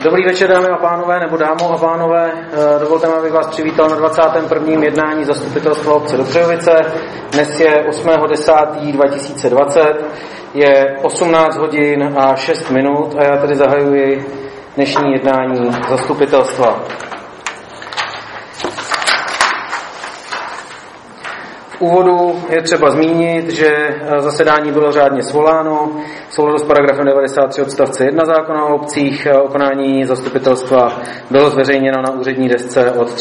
Dobrý večer, dámy a pánové, nebo dámo a pánové. Dovolte mi, abych vás přivítal na 21. jednání Zastupitelstva obce Dobřejovice. Dnes je 8.10.2020, je 18 hodin a 6 minut a já tedy zahajuji dnešní jednání zastupitelstva. V úvodu je třeba zmínit, že zasedání bylo řádně svoláno v souladu s paragrafem 93 odstavce 1 zákona o obcích. O konání zastupitelstva bylo zveřejněno na úřední desce od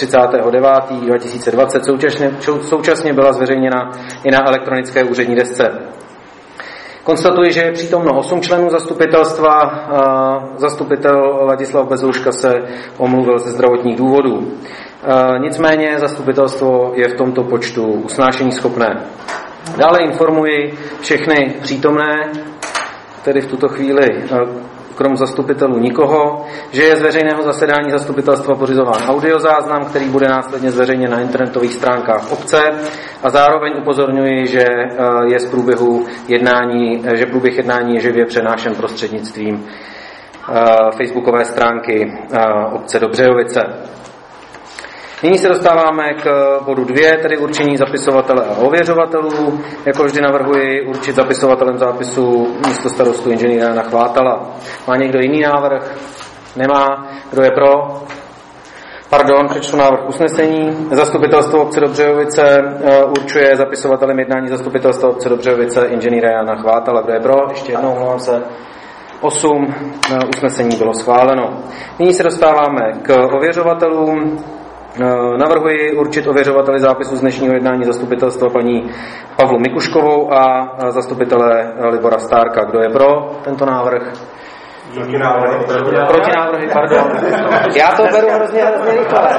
30.9.2020. Současně byla zveřejněna i na elektronické úřední desce. Konstatuji, že je přítomno 8 členů zastupitelstva. Zastupitel Ladislav Bezouška se omluvil ze zdravotních důvodů. Nicméně zastupitelstvo je v tomto počtu usnášení schopné. Dále informuji všechny přítomné, tedy v tuto chvíli krom zastupitelů nikoho, že je z veřejného zasedání zastupitelstva pořizován audiozáznam, který bude následně zveřejněn na internetových stránkách obce, a zároveň upozorňuji, že je z průběhu jednání, že průběh jednání je živě přenášen prostřednictvím facebookové stránky obce Dobřejovice. Nyní se dostáváme k bodu 2, tedy určení zapisovatele a ověřovatelů. Jako vždy navrhuji určit zapisovatelem zápisu místostarostu inženýra Jana Chvátala. Má někdo jiný návrh? Nemá. Kdo je pro? Přečtu návrh usnesení. Zastupitelstvo obce Dobřejovice určuje zapisovatelem jednání zastupitelstva obce Dobřejovice inženýra Jana Chvátala. Kdo je pro? Ještě jednou, omlouvám se. 8. Usnesení bylo schváleno. Nyní se dostáváme k ověřovatelům. Navrhuji určit ověřovateli zápisu z dnešního jednání zastupitelstva paní Pavlu Mikuškovou a zastupitele Libora Stárka. Kdo je pro tento návrh? Protinávrhy, pardon. Já to beru hrozně rychle.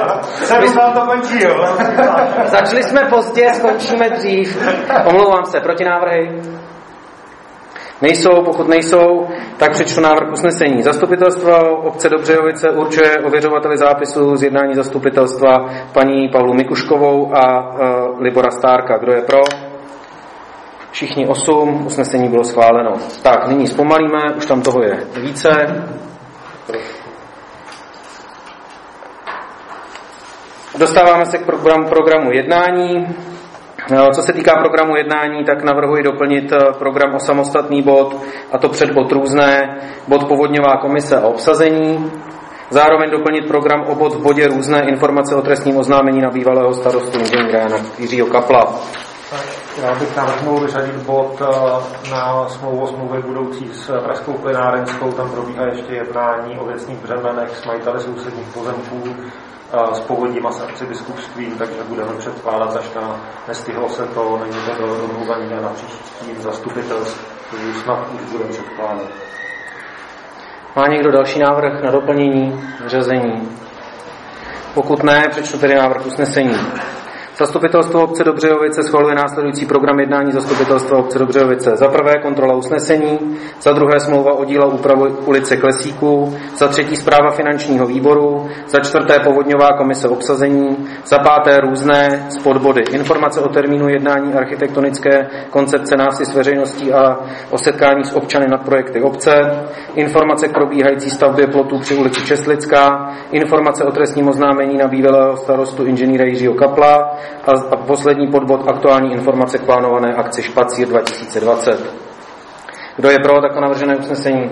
Začali jsme pozdě, skončíme dřív. Omlouvám se, protinávrhy? Nejsou, pokud nejsou, tak přečtu návrh usnesení. Zastupitelstvo obce Dobřejovice určuje ověřovateli zápisu z jednání zastupitelstva paní Pavlu Mikuškovou a Libora Stárka. Kdo je pro? Všichni 8, usnesení bylo schváleno. Tak, nyní zpomalíme, už tam toho je více. Dostáváme se k programu jednání. Co se týká programu jednání, tak navrhuji doplnit program o samostatný bod, a to před bod různé, bod povodňová komise a obsazení. Zároveň doplnit program o bod v bodě různé, informace o trestním oznámení na bývalého starostu inženýra Jana Jiřího Kapla. Já bych navrhnul vyřadit bod na smlouvu o smlouvě budoucí s Pražskou plynárenskou. Tam probíhá ještě jednání o věcných břemenech s majiteli sousedních pozemků, s povodím a s arcibiskupstvím, takže budeme předkládat, až nestihlo se to, není to domluvené na příštím zastupitelství, snad už budeme předkládat. Má někdo další návrh na doplnění, řazení? Pokud ne, přečtu tedy návrh usnesení. Zastupitelstvo obce Dobřejovice schvaluje následující program jednání zastupitelstva obce Dobřejovice. Za prvé kontrola usnesení, za druhé smlouva o díla úpravy ulice Klesíků, za třetí zpráva finančního výboru, za čtvrté povodňová komise obsazení, za páté různé z podbody informace o termínu jednání architektonické koncepce návsi s veřejností a o setkání s občany nad projekty obce, informace k probíhající stavbě plotů při ulici Česlická, informace o trestním oznámení na bývalého starostu inženýra Jiřího Kapla, a poslední podbod aktuální informace k plánované akci Špacír 2020. Kdo je pro takto navržené usnesení?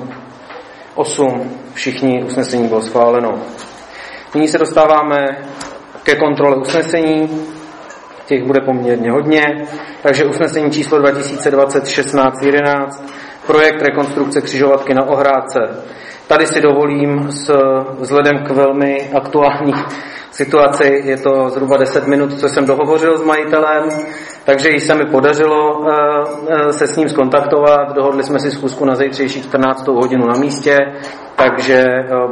8. Všichni, usnesení bylo schváleno. Nyní se dostáváme ke kontrole usnesení. Těch bude poměrně hodně. Takže usnesení číslo 2020-16-11. Projekt rekonstrukce křižovatky na Ohrádce. Tady si dovolím vzhledem k velmi aktuální situaci, je to zhruba 10 minut, co jsem dohovořil s majitelem, takže jí se mi podařilo se s ním skontaktovat. Dohodli jsme si schůzku na zítřejší 14. hodinu na místě, takže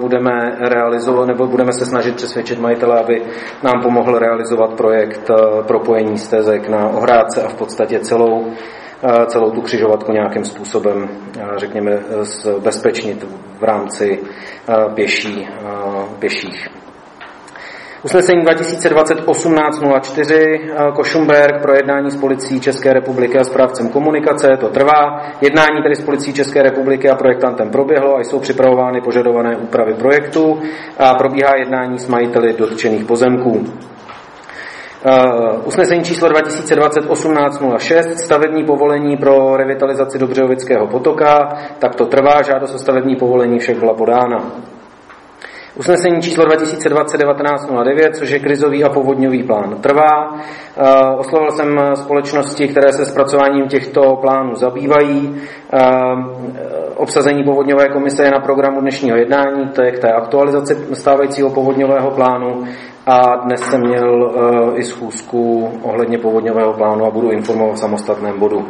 budeme se snažit přesvědčit majitele, aby nám pomohl realizovat projekt propojení stezek na Ohrádce a v podstatě celou tu křižovatku nějakým způsobem, řekněme, bezpečnit v rámci pěších. Usnesení 2020-1804 Košumberk pro jednání s policií České republiky a správcem komunikace, to trvá. Jednání tedy s policií České republiky a projektantem proběhlo a jsou připravovány požadované úpravy projektu a probíhá jednání s majiteli dotčených pozemků. Usnesení číslo 2020-1806 stavební povolení pro revitalizaci Dobřehovického potoka, tak to trvá, žádost o stavební povolení však byla podána. Usnesení číslo 2020-1909, což je krizový a povodňový plán, trvá. Oslovil jsem společnosti, které se zpracováním těchto plánů zabývají. Obsazení povodňové komise je na programu dnešního jednání, to je k té aktualizaci stávajícího povodňového plánu a dnes jsem měl i schůzku ohledně povodňového plánu a budu informovat v samostatném bodu.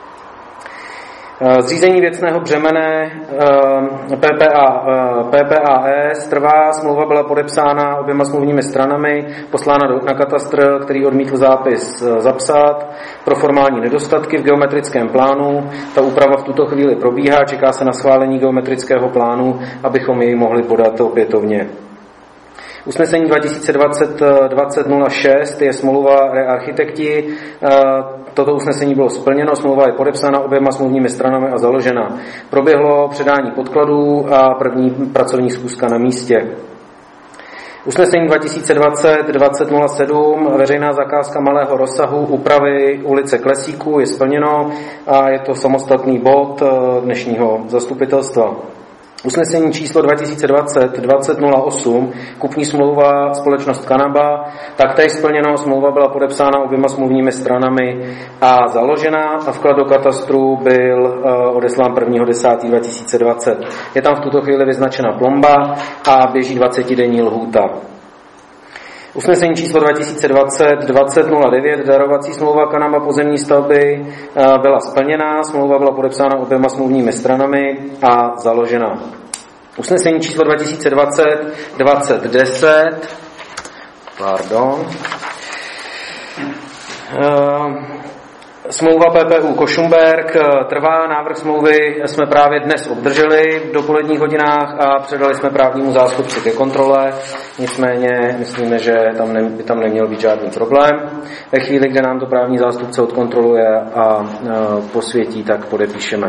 Zřízení věcného břemene PPAS trvá, smlouva byla podepsána oběma smluvními stranami, poslána na katastr, který odmítl zápis zapsat pro formální nedostatky v geometrickém plánu. Ta úprava v tuto chvíli probíhá, čeká se na schválení geometrického plánu, abychom jej mohli podat opětovně. Usnesení 2020-2006 je smlouva Architekti. Toto usnesení bylo splněno, smlouva je podepsána oběma smluvními stranami a založena. Proběhlo předání podkladů a první pracovní schůzka na místě. Usnesení 2020-2007 veřejná zakázka malého rozsahu úpravy ulice Klesíku je splněno a je to samostatný bod dnešního zastupitelstva. Usnesení číslo 2020-2008, kupní smlouva společnost Kanaba, taktéž splněno, smlouva byla podepsána oběma smluvními stranami a založena a vklad do katastru byl odeslán 1.10.2020. Je tam v tuto chvíli vyznačena plomba a běží 20denní lhůta. Usnesení číslo 2020-2009, darovací smlouva Kanaba pozemní stavby byla splněna, smlouva byla podepsána oběma smluvními stranami a založena. Usnesení číslo 2020-2010, smlouva PPU Košumberk trvá, návrh smlouvy jsme právě dnes obdrželi v dopoledních hodinách a předali jsme právnímu zástupci ke kontrole, nicméně myslíme, že by tam neměl být žádný problém. Ve chvíli, kde nám to právní zástupce odkontroluje a posvětí, tak podepíšeme.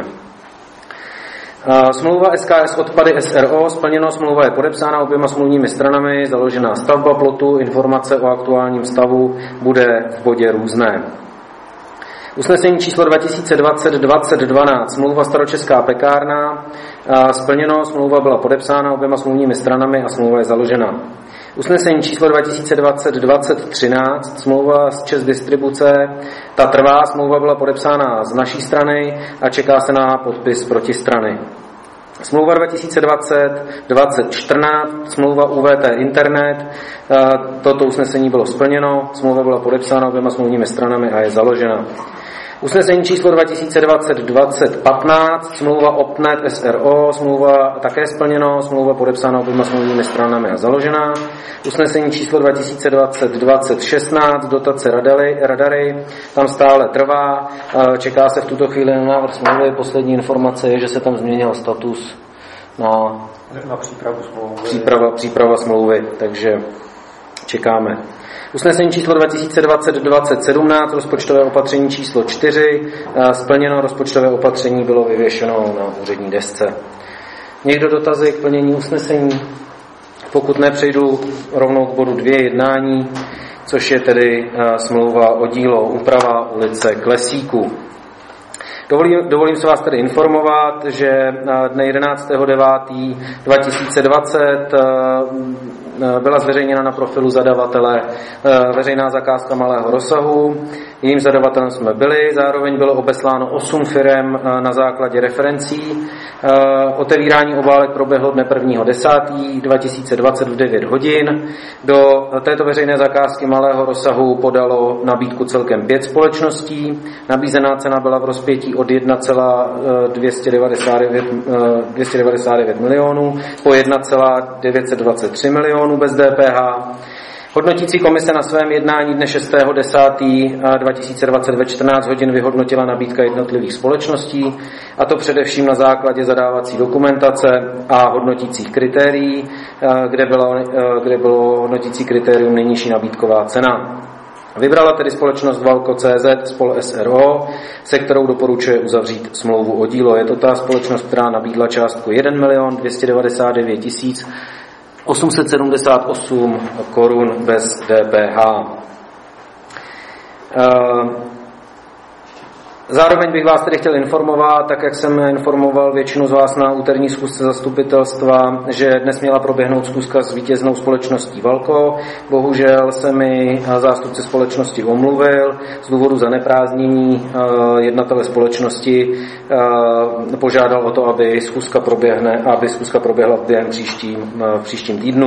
Smlouva SKS odpady SRO, splněno, smlouva je podepsána oběma smluvními stranami, založená stavba plotu, informace o aktuálním stavu bude v bodě různé. Usnesení číslo 2020-2012, smlouva Staročeská pekárna, splněno, smlouva byla podepsána oběma smluvními stranami a smlouva je založena. Usnesení číslo 2020-2013, smlouva z ČEZ distribuce, ta trvá, smlouva byla podepsána z naší strany a čeká se na podpis protistrany. Smlouva 2020-2014, smlouva UVT Internet, toto usnesení bylo splněno, smlouva byla podepsána oběma smluvními stranami a je založena. Usnesení číslo 2020-2015, smlouva OPNET SRO, smlouva také splněno, smlouva podepsána oběma smluvními stranami a založená. Usnesení číslo 2020-2016, dotace radary, tam stále trvá, čeká se v tuto chvíli na návrh smlouvy. Poslední informace je, že se tam změnil status na přípravu smlouvy. Příprava smlouvy, takže čekáme. Usnesení číslo 2020-2017, rozpočtové opatření číslo 4, splněno, rozpočtové opatření bylo vyvěšeno na úřední desce. Někdo dotazy k plnění usnesení? Pokud ne, přejdu rovnou k bodu 2 jednání, což je tedy smlouva o dílo úprava ulice Klesíku. Dovolím se vás tedy informovat, že dne 11.9.2020 byla zveřejněna na profilu zadavatele veřejná zakázka malého rozsahu. Jejím zadavatelem jsme byli, zároveň bylo obesláno 8 firem na základě referencí. Otevírání obálek proběhlo dne 1.10.2020 v 9 hodin. Do této veřejné zakázky malého rozsahu podalo nabídku celkem 5 společností. Nabízená cena byla v rozpětí od 1,299 milionů po 1,923 milionů bez DPH. Hodnotící komise na svém jednání dne 6.10.2020 ve 14 hodin vyhodnotila nabídka jednotlivých společností, a to především na základě zadávací dokumentace a hodnotících kritérií, kde bylo hodnotící kritérium nejnižší nabídková cena. Vybrala tedy společnost Valco.cz spol. s.r.o., se kterou doporučuje uzavřít smlouvu o dílo. Je to ta společnost, která nabídla částku 1 299 878 korun bez DPH. Zároveň bych vás tedy chtěl informovat, tak jak jsem informoval většinu z vás na úterní schůzce zastupitelstva, že dnes měla proběhnout schůzka s vítěznou společností Valco. Bohužel se mi zástupce společnosti omluvil z důvodu zaneprázdnění jednatele společnosti. Požádal o to, aby schůzka proběhla během příštím týdnu.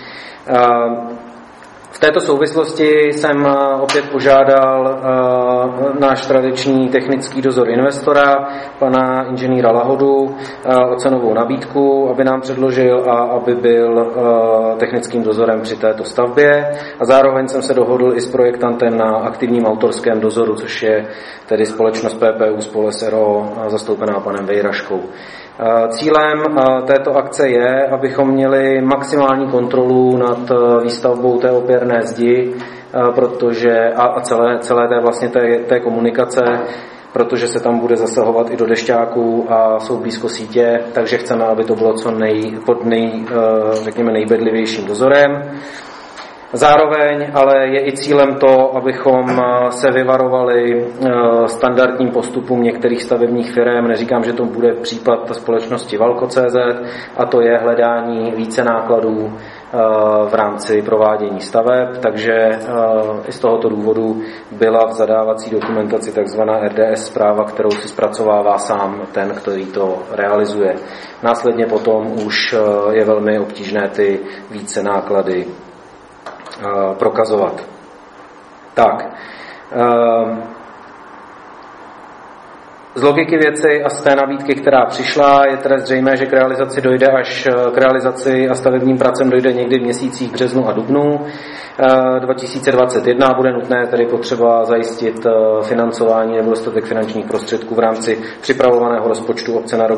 V této souvislosti jsem opět požádal náš tradiční technický dozor investora, pana inženýra Lahodu, o cenovou nabídku, aby nám předložil a aby byl technickým dozorem při této stavbě. A zároveň jsem se dohodl i s projektantem na aktivním autorském dozoru, což je tedy společnost PPU spol. s.r.o. zastoupená panem Vejraškou. Cílem této akce je, abychom měli maximální kontrolu nad výstavbou té opěrné zdi, protože a celé té komunikace, protože se tam bude zasahovat i do dešťáků a jsou blízko sítě, takže chceme, aby to bylo pod nejbedlivějším dozorem. Zároveň ale je i cílem to, abychom se vyvarovali standardním postupům některých stavebních firem. Neříkám, že to bude případ společnosti Valco.cz, a to je hledání více nákladů v rámci provádění staveb, takže i z tohoto důvodu byla v zadávací dokumentaci takzvaná RDS zpráva, kterou si zpracovává sám ten, který to realizuje. Následně potom už je velmi obtížné ty více náklady prokazovat. Tak. Z logiky věci a z té nabídky, která přišla, je tedy zřejmé, že k realizaci a stavebním pracem dojde někdy v měsících březnu a dubnu 2021. Bude nutné tedy potřeba zajistit financování nebo dostatek finančních prostředků v rámci připravovaného rozpočtu obce na rok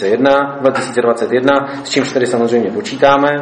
2021, s čímž tedy samozřejmě počítáme.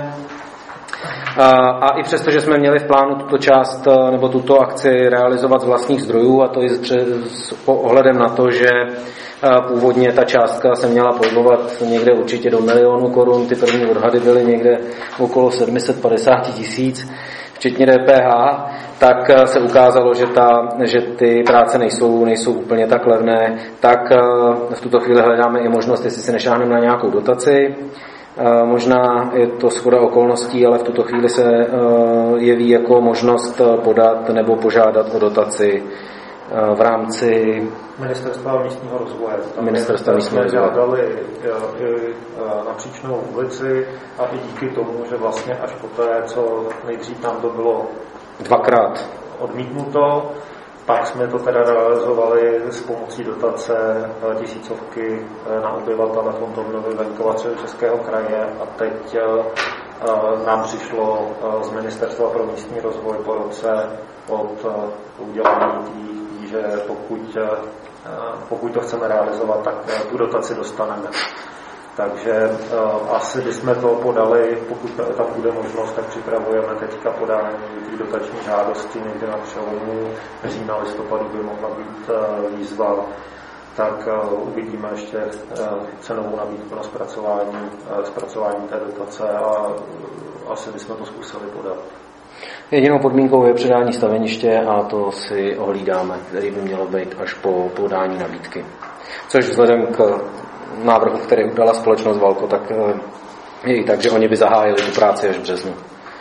A i přesto, že jsme měli v plánu tuto část nebo tuto akci realizovat z vlastních zdrojů, a to i s ohledem na to, že původně ta částka se měla pohybovat někde určitě do 1 000 000 korun, ty první odhady byly někde okolo 750 000, včetně DPH, tak se ukázalo, že ty práce nejsou úplně tak levné, tak v tuto chvíli hledáme i možnost, jestli se nešáhneme na nějakou dotaci. Možná je to shoda okolností, ale v tuto chvíli se jeví jako možnost podat nebo požádat o dotaci v rámci Ministerstva místního rozvoje. Ministerstva místního rozvoje. Žádali i napříčnou ulici a i díky tomu, že vlastně až poté, co nejdřív nám to bylo dvakrát odmítnuto, pak jsme to teda realizovali s pomocí dotace 1000 na obyvatele Fond obnovy venkova Českého kraje, a teď nám přišlo z Ministerstva pro místní rozvoj po roce od udělání že pokud to chceme realizovat, tak tu dotaci dostaneme. Takže asi bychom to podali, pokud tam bude možnost, tak připravujeme teďka podání té dotační žádosti někde na přelomu října listopadu by mohla být výzva, tak uvidíme ještě cenovou nabídku na zpracování té dotace a asi bychom to zkusili podat. Jedinou podmínkou je předání staveniště a to si ohlídáme, který by mělo být až po podání nabídky. Což vzhledem k návrhu, který udala společnost Valco, tak je i tak, že oni by zahájili tu práci až v březnu.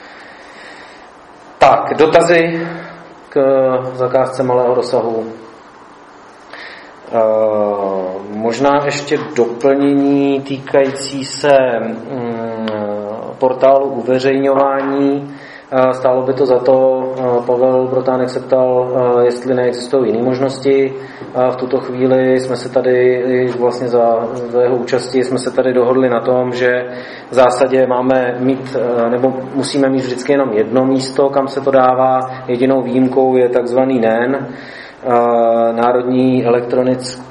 Tak, dotazy k zakázce malého rozsahu. Možná ještě doplnění týkající se portálu uveřejňování Stálo by to za to. Pavel Protánek se ptal, jestli neexistují jiné možnosti. V tuto chvíli jsme se tady, vlastně za jeho účasti, jsme se tady dohodli na tom, že v zásadě musíme mít vždycky jenom jedno místo, kam se to dává. Jedinou výjimkou je takzvaný NEN, Národní elektronický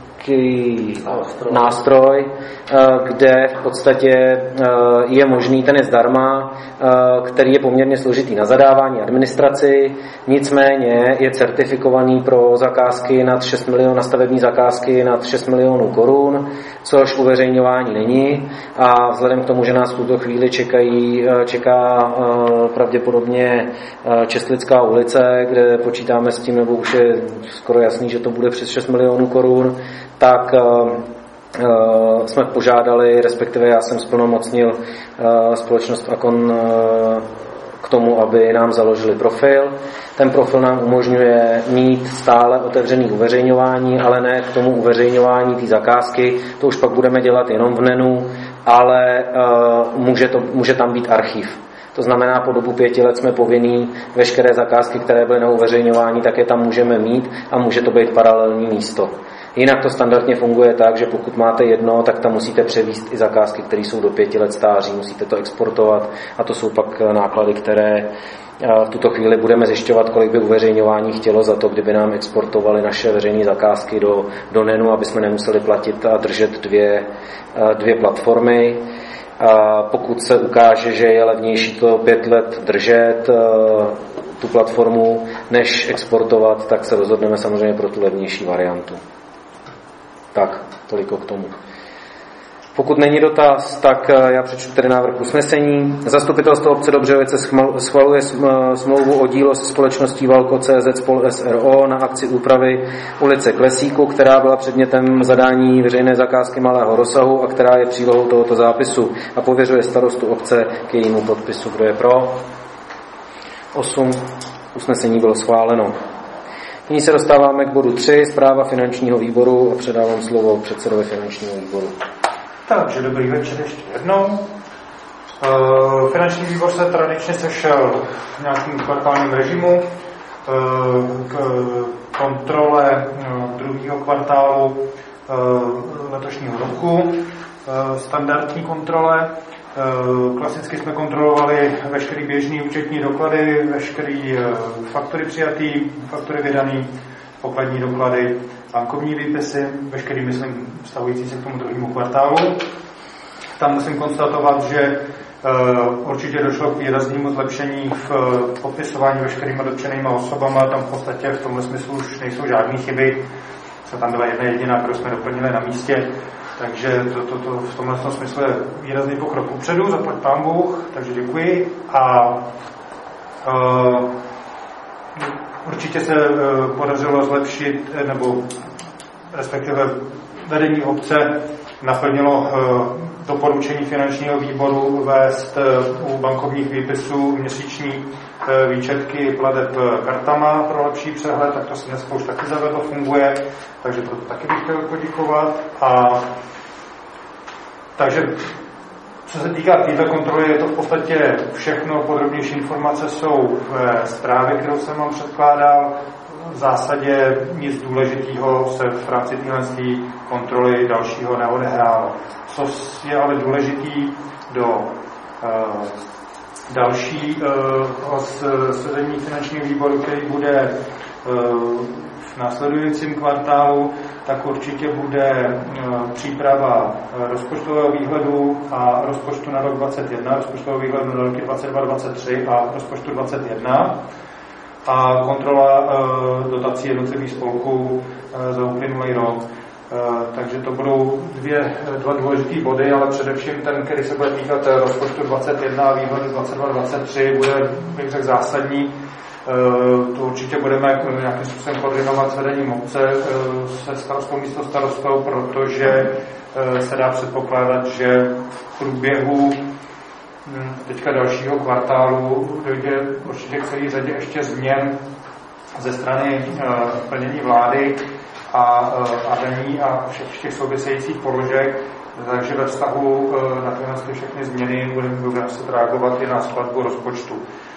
nástroj, kde v podstatě je možný, ten je zdarma, který je poměrně složitý na zadávání administraci, nicméně je certifikovaný pro zakázky nad 6 milionů, na stavební zakázky nad 6 milionů korun, což uveřejňování není, a vzhledem k tomu, že nás v tuto chvíli čeká pravděpodobně Čestlická ulice, kde počítáme s tím, nebo už je skoro jasný, že to bude přes 6 milionů korun, tak jsme požádali, respektive já jsem zplnomocnil společnost Akon k tomu, aby nám založili profil. Ten profil nám umožňuje mít stále otevřený uveřejňování, ale ne k tomu uveřejňování té zakázky, to už pak budeme dělat jenom v NENu, ale může tam být archiv. To znamená, po dobu 5 let jsme povinní veškeré zakázky, které byly na uveřejňování, tak je tam můžeme mít a může to být paralelní místo. Jinak to standardně funguje tak, že pokud máte jedno, tak tam musíte převíst i zakázky, které jsou do 5 let stáří, musíte to exportovat a to jsou pak náklady, které v tuto chvíli budeme zjišťovat, kolik by uveřejňování chtělo za to, kdyby nám exportovali naše veřejné zakázky do NENu, aby jsme nemuseli platit a držet dvě platformy. A pokud se ukáže, že je levnější to 5 let držet tu platformu, než exportovat, tak se rozhodneme samozřejmě pro tu levnější variantu. Tak, toliko k tomu. Pokud není dotaz, tak já přečtu tedy návrh usnesení. Zastupitelstvo obce Dobřejovice schvaluje smlouvu o dílo se společností Valco.cz spol. s.r.o. na akci úpravy ulice Klesíku, která byla předmětem zadání veřejné zakázky malého rozsahu a která je přílohou tohoto zápisu, a pověřuje starostu obce k jejímu podpisu. Kdo je pro? 8. Usnesení bylo schváleno. Nyní se dostáváme k bodu 3, zpráva finančního výboru, a předávám slovo předsedovi finančního výboru. Takže dobrý večer ještě jednou. Finanční výbor se tradičně sešel v nějakém kvartálním režimu k kontrole druhého kvartálu letošního roku, standardní kontrole. Klasicky jsme kontrolovali veškerý běžný účetní doklady, veškerý faktury přijatý, faktury vydaný, pokladní doklady, bankovní výpisy, veškerý, myslím, vztahující se k tomu druhému kvartálu. Tam musím konstatovat, že určitě došlo k výraznému zlepšení v popisování veškerýma dotčenýma osobama. Tam v podstatě v tomhle smyslu už nejsou žádné chyby. Co tam byla jedna jediná, kterou jsme doplnili na místě. Takže to v tomhle smyslu je výrazný pokrok upředu, zaplať pán Bůh, takže děkuji. A určitě se podařilo zlepšit, nebo respektive vedení obce naplnilo doporučení finančního výboru vést u bankovních výpisů měsíční výčetky plateb kartama pro lepší přehled, tak to se dneska už taky zavedlo, funguje, takže proto taky bych chtěl poděkovat. Takže co se týká této kontroly, je to v podstatě všechno, podrobnější informace jsou v zprávě, kterou jsem vám předkládal. V zásadě nic důležitého se v rámci téhle kontroly dalšího neodehrálo. Co je ale důležitý do dalšího sezení finančního výboru, který bude v následujícím kvartálu, tak určitě bude příprava rozpočtového výhledu a rozpočtu na rok 2021, rozpočtového výhledu na roky 2022-2023 a rozpočtu 2021 a kontrola dotací jednotlivých spolků za uplynulý rok. Takže to budou dva důležitý body, ale především ten, který se bude týkat rozpočtu 2021 a výhledu 2022-2023, bude, bych řekl, zásadní. To určitě budeme nějakým způsobem koordinovat s vedením obce, se starostou, místostarostou, protože se dá předpokládat, že v průběhu teďka dalšího kvartálu dojde určitě k celé řadě ještě změn ze strany plnění vlády a daní a všech těch souvisejících položek, takže ve vztahu na tyhle všechny změny budeme muset reagovat i na skladbu rozpočtu.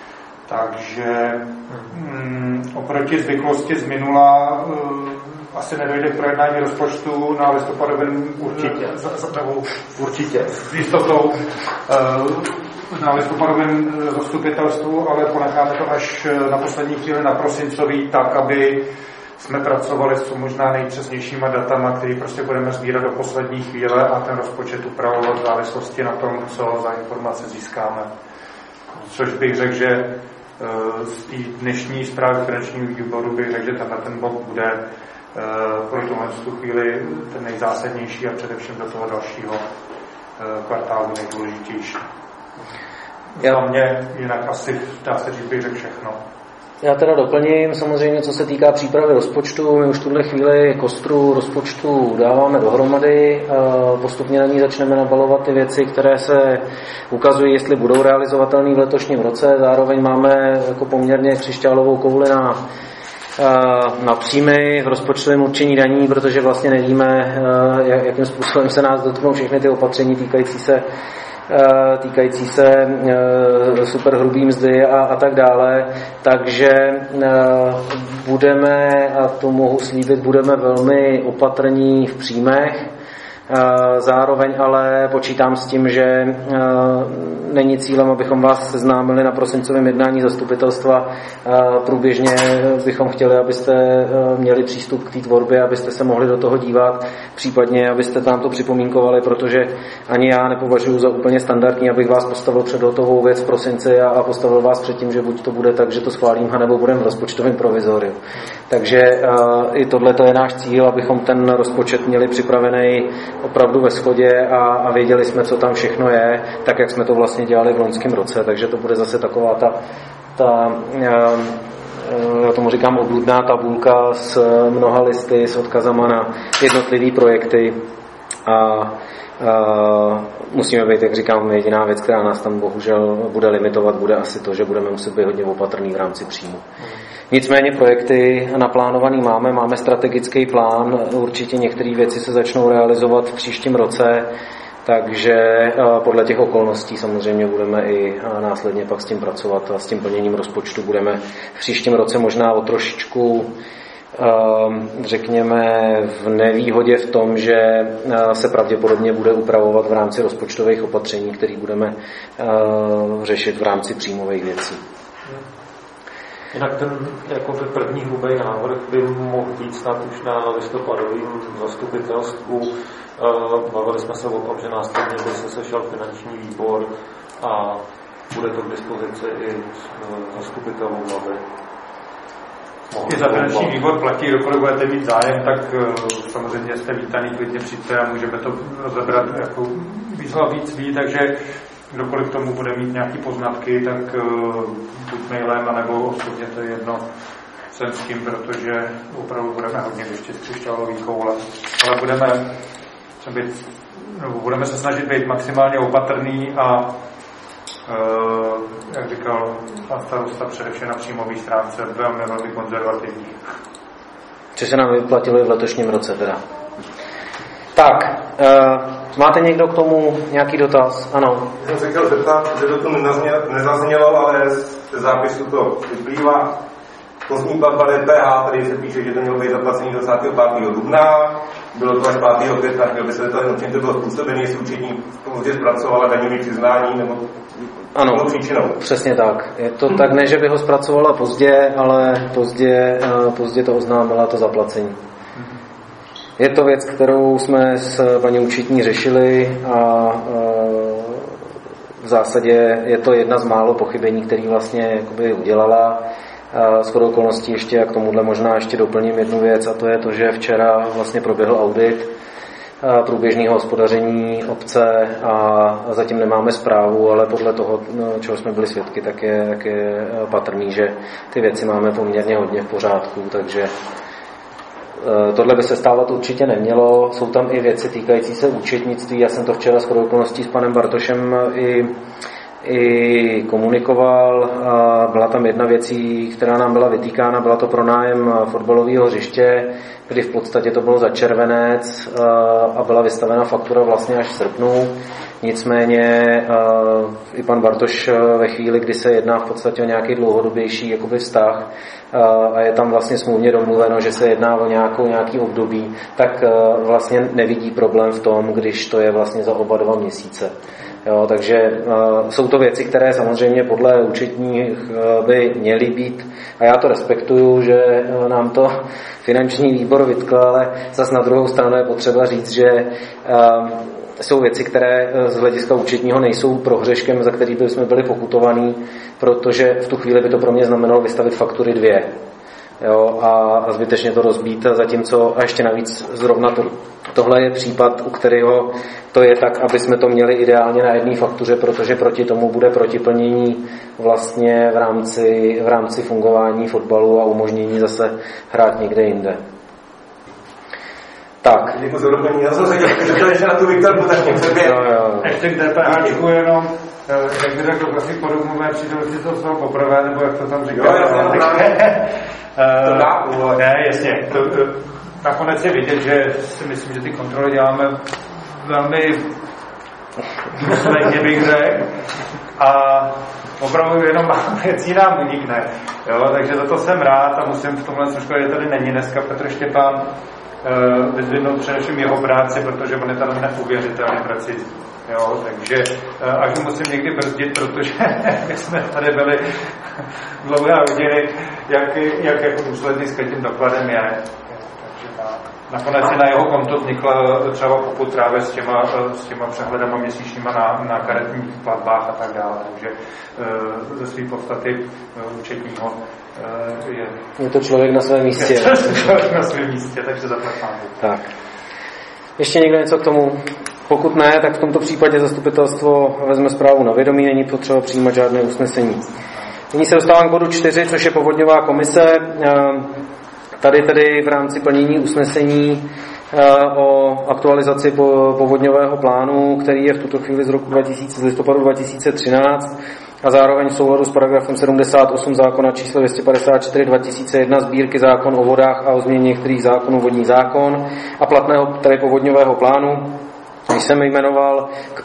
Takže oproti zvyklosti z minula asi nedojde k projednání rozpočtu na listopadovém určitě s jistotou na listopadovém zastupitelstvu, ale ponecháme to až na poslední chvíli na prosincový, tak, aby jsme pracovali s možná nejpřesnějšíma datama, který prostě budeme sbírat do poslední chvíle a ten rozpočet upravovat v závislosti na tom, co za informace získáme. Což bych řekl, že z té dnešní zprávy finančního výboru bych řekl, že ten bod bude pro tuhle chvíli ten nejzásadnější a především do toho dalšího kvartálu nejdůležitější. Za mě jinak asi dá se říct, bych řekl všechno. Já teda doplním, samozřejmě, co se týká přípravy rozpočtu, my už v tuhle chvíli kostru rozpočtu dáváme dohromady, postupně na ní začneme nabalovat ty věci, které se ukazují, jestli budou realizovatelné v letošním roce, zároveň máme jako poměrně křišťálovou kouli na příjmy v rozpočtovém určení daní, protože vlastně nevíme, jakým způsobem se nás dotknou všechny ty opatření týkající se superhrubý mzdy a tak dále. Takže budeme, a to mohu slíbit, budeme velmi opatrní v příjmech. Zároveň ale počítám s tím, že není cílem, abychom vás seznámili na prosincovém jednání zastupitelstva. Průběžně bychom chtěli, abyste měli přístup k té tvorbě, abyste se mohli do toho dívat, případně abyste tam to připomínkovali, protože ani já nepovažuji za úplně standardní, abych vás postavil před hotovou věc v prosinci a postavil vás před tím, že buď to bude tak, že to schválím, anebo budeme v rozpočtovém provizoriu. Takže i tohle je náš cíl, abychom ten rozpočet měli připravený opravdu ve shodě a věděli jsme, co tam všechno je, tak jak jsme to vlastně dělali v loňském roce, takže to bude zase taková já tomu říkám obludná tabulka s mnoha listy, s odkazama na jednotlivé projekty a musíme být, jak říkám, jediná věc, která nás tam bohužel bude limitovat, bude asi to, že budeme muset být hodně opatrný v rámci příjmu. Nicméně projekty naplánovaný máme strategický plán, určitě některé věci se začnou realizovat v příštím roce, takže podle těch okolností samozřejmě budeme i následně pak s tím pracovat a s tím plněním rozpočtu budeme v příštím roce možná o trošičku řekněme v nevýhodě v tom, že se pravděpodobně bude upravovat v rámci rozpočtových opatření, které budeme řešit v rámci příjmových věcí. Jinak ten jako první hrubý návrh by mohl být snad už na listopadovém zastupitelstvu. Bavili jsme se o tom, že následně by se sešel finanční výbor a bude to k dispozici i zastupitelům, aby I za finanční výbor platí, kdokoliv budete mít zájem, tak samozřejmě jste vítaný, klidně přijďte a můžeme to rozebrat jako víc ví, takže kdokoliv k tomu bude mít nějaké poznatky, tak buď mailem, anebo osobně, to je jedno sem s tím, protože opravdu budeme hodně ještě z křišťálový koule, ale budeme se snažit být maximálně opatrný a jak říkal pan starosta, především na příjmové stránce velmi konzervativní. Co se nám vyplatilo v letošním roce teda. Tak, máte někdo k tomu nějaký dotaz? Ano. Jsem se chtěl zeptat, že to tu nezaznělo, ale ze zápisu to vyplývá. Kostní platba DPH, tady se píše, že to mělo být zaplacení 25. dubna, bylo to až 5. května, chtěl by se zeptat, čím to bylo způsobené, jestli účetní pozdě zpracovala daňové přiznání, nebo ano, příčinou. Přesně tak. Je to tak, ne, že by ho zpracovala pozdě, ale pozdě to oznámila to zaplacení. Je to věc, kterou jsme s paní účetní řešili a v zásadě je to jedna z málo pochybení, které vlastně jakoby udělala. Shodou okolností ještě a k tomuhle možná ještě doplním jednu věc, a to je to, že včera vlastně proběhl audit průběžného hospodaření obce a zatím nemáme zprávu, ale podle toho, čeho jsme byli svědky, tak je patrný, že ty věci máme poměrně hodně v pořádku, takže tohle by se stávat určitě nemělo. Jsou tam i věci týkající se účetnictví. Já jsem to včera shodou okolností s panem Bartošem i komunikoval. Byla tam jedna věcí, která nám byla vytýkána, byla to pronájem fotbalového hřiště, kdy v podstatě to bylo za červenec a byla vystavena faktura vlastně až v srpnu. Nicméně i pan Bartoš ve chvíli, kdy se jedná v podstatě o nějaký dlouhodobější jakoby vztah a je tam vlastně smluvně domluveno, že se jedná o nějaký období, tak vlastně nevidí problém v tom, když to je vlastně za oba 2 měsíce. Jo, takže jsou to věci, které samozřejmě podle účetních by měly být, a já to respektuju, že nám to finanční výbor vytkl, ale zase na druhou stranu je potřeba říct, že jsou věci, které z hlediska účetního nejsou prohřeškem, za který bychom byli pokutovaní, protože v tu chvíli by to pro mě znamenalo vystavit faktury 2. Jo, a zbytečně to rozbít, zatímco a ještě navíc zrovna tohle je případ, u kterého to je tak, aby jsme to měli ideálně na jedné faktuře, protože proti tomu bude protiplnění vlastně v rámci fungování fotbalu a umožnění zase hrát někde jinde. Tak. Děkuji za doplnění. Já jsem se řekl, že na tu Viktorku tak něco. Ještě k DPH jenom, jak by řekl, asi podobné příležitosti to jsou poprvé, nebo jak to tam říká. Ne, jasně. Nakonec je vidět, že si myslím, že ty kontroly děláme velmi důsledně, bych řekl. A opravdu jenom věcí nám unikne. Jo, takže za to jsem rád a musím v tomhle trošku, že tady není dneska Petr Štěpán, vyzvihnout především jeho práci, protože on je tam neuvěřitelně precizní. Jo, takže až musím někdy brzdit, protože my jsme tady byli dlouhé hodiny, jak jako důsledný s tím dokladem je. Takže nakonec si na jeho konto vznikla třeba pokud právě s těma přehledama měsíčníma na karetních platbách a tak dále. Takže ze své podstaty účetního je to člověk na svém místě. Je to člověk na svém místě, takže zaplatám. Tak. Ještě někdo něco k tomu? Pokud ne, tak v tomto případě zastupitelstvo vezme zprávu na vědomí, není potřeba přijímat žádné usnesení. Nyní se dostávám k bodu 4, což je povodňová komise. Tady tedy v rámci plnění usnesení o aktualizaci povodňového plánu, který je v tuto chvíli z listopadu 2013 a zároveň v souladu s paragrafem 78 zákona číslo 254/2001 sbírky zákon o vodách a o změně některých zákonů vodní zákon a platného tedy povodňového plánu. Když jsem jmenoval k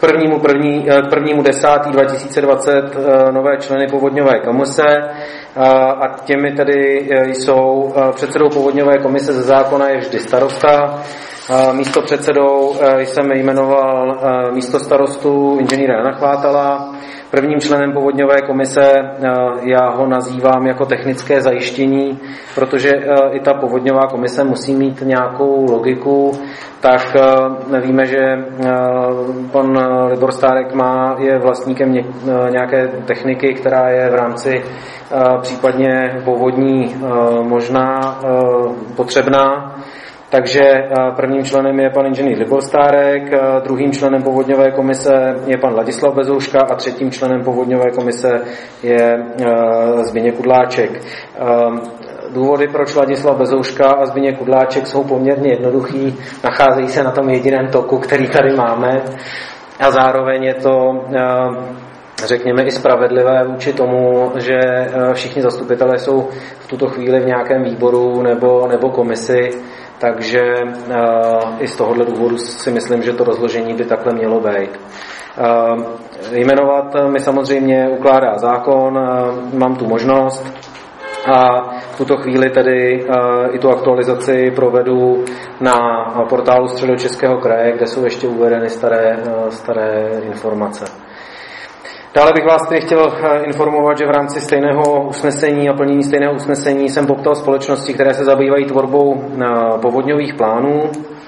1.10.2020 nové členy povodňové komise a těmi tedy jsou předsedou povodňové komise ze zákona je vždy starosta. Místopředsedou jsem jmenoval místostarostu inženýra Jana Chvátala. Prvním členem povodňové komise já ho nazývám jako technické zajištění, protože i ta povodňová komise musí mít nějakou logiku, tak víme, že pan Libor Stárek je vlastníkem nějaké techniky, která je v rámci případně povodní možná potřebná. Takže prvním členem je pan inženýr Libor Stárek, druhým členem povodňové komise je pan Ladislav Bezouška a třetím členem povodňové komise je Zbyněk Kudláček. Důvody, proč Ladislav Bezouška a Zbyněk Kudláček jsou poměrně jednoduchý, nacházejí se na tom jediném toku, který tady máme a zároveň je to řekněme i spravedlivé vůči tomu, že všichni zastupitelé jsou v tuto chvíli v nějakém výboru nebo komisi, takže i z tohohle důvodu si myslím, že to rozložení by takhle mělo být. Jmenovat mi samozřejmě ukládá zákon, mám tu možnost a v tuto chvíli tedy i tu aktualizaci provedu na portálu Středočeského kraje, kde jsou ještě uvedeny staré informace. Dále bych vás tedy chtěl informovat, že v rámci stejného usnesení a plnění stejného usnesení jsem poptal společnosti, které se zabývají tvorbou povodňových plánů.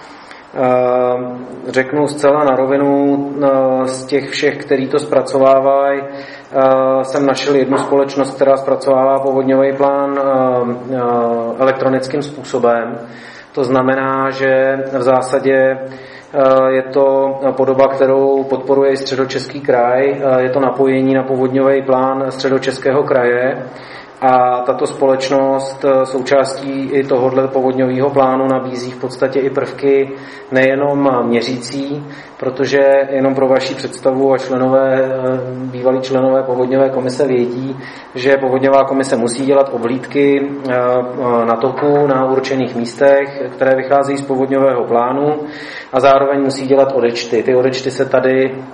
Řeknu zcela na rovinu, z těch všech, který to zpracovávají, jsem našel jednu společnost, která zpracovává povodňový plán elektronickým způsobem. To znamená, že v zásadě je to podoba, kterou podporuje i Středočeský kraj, je to napojení na povodňový plán Středočeského kraje a tato společnost součástí i tohohle povodňového plánu nabízí v podstatě i prvky nejenom měřící, protože jenom pro vaši představu a bývalí členové povodňové komise vědí, že povodňová komise musí dělat oblídky na toku na určených místech, které vycházejí z povodňového plánu a zároveň musí dělat odečty. Ty odečty se tady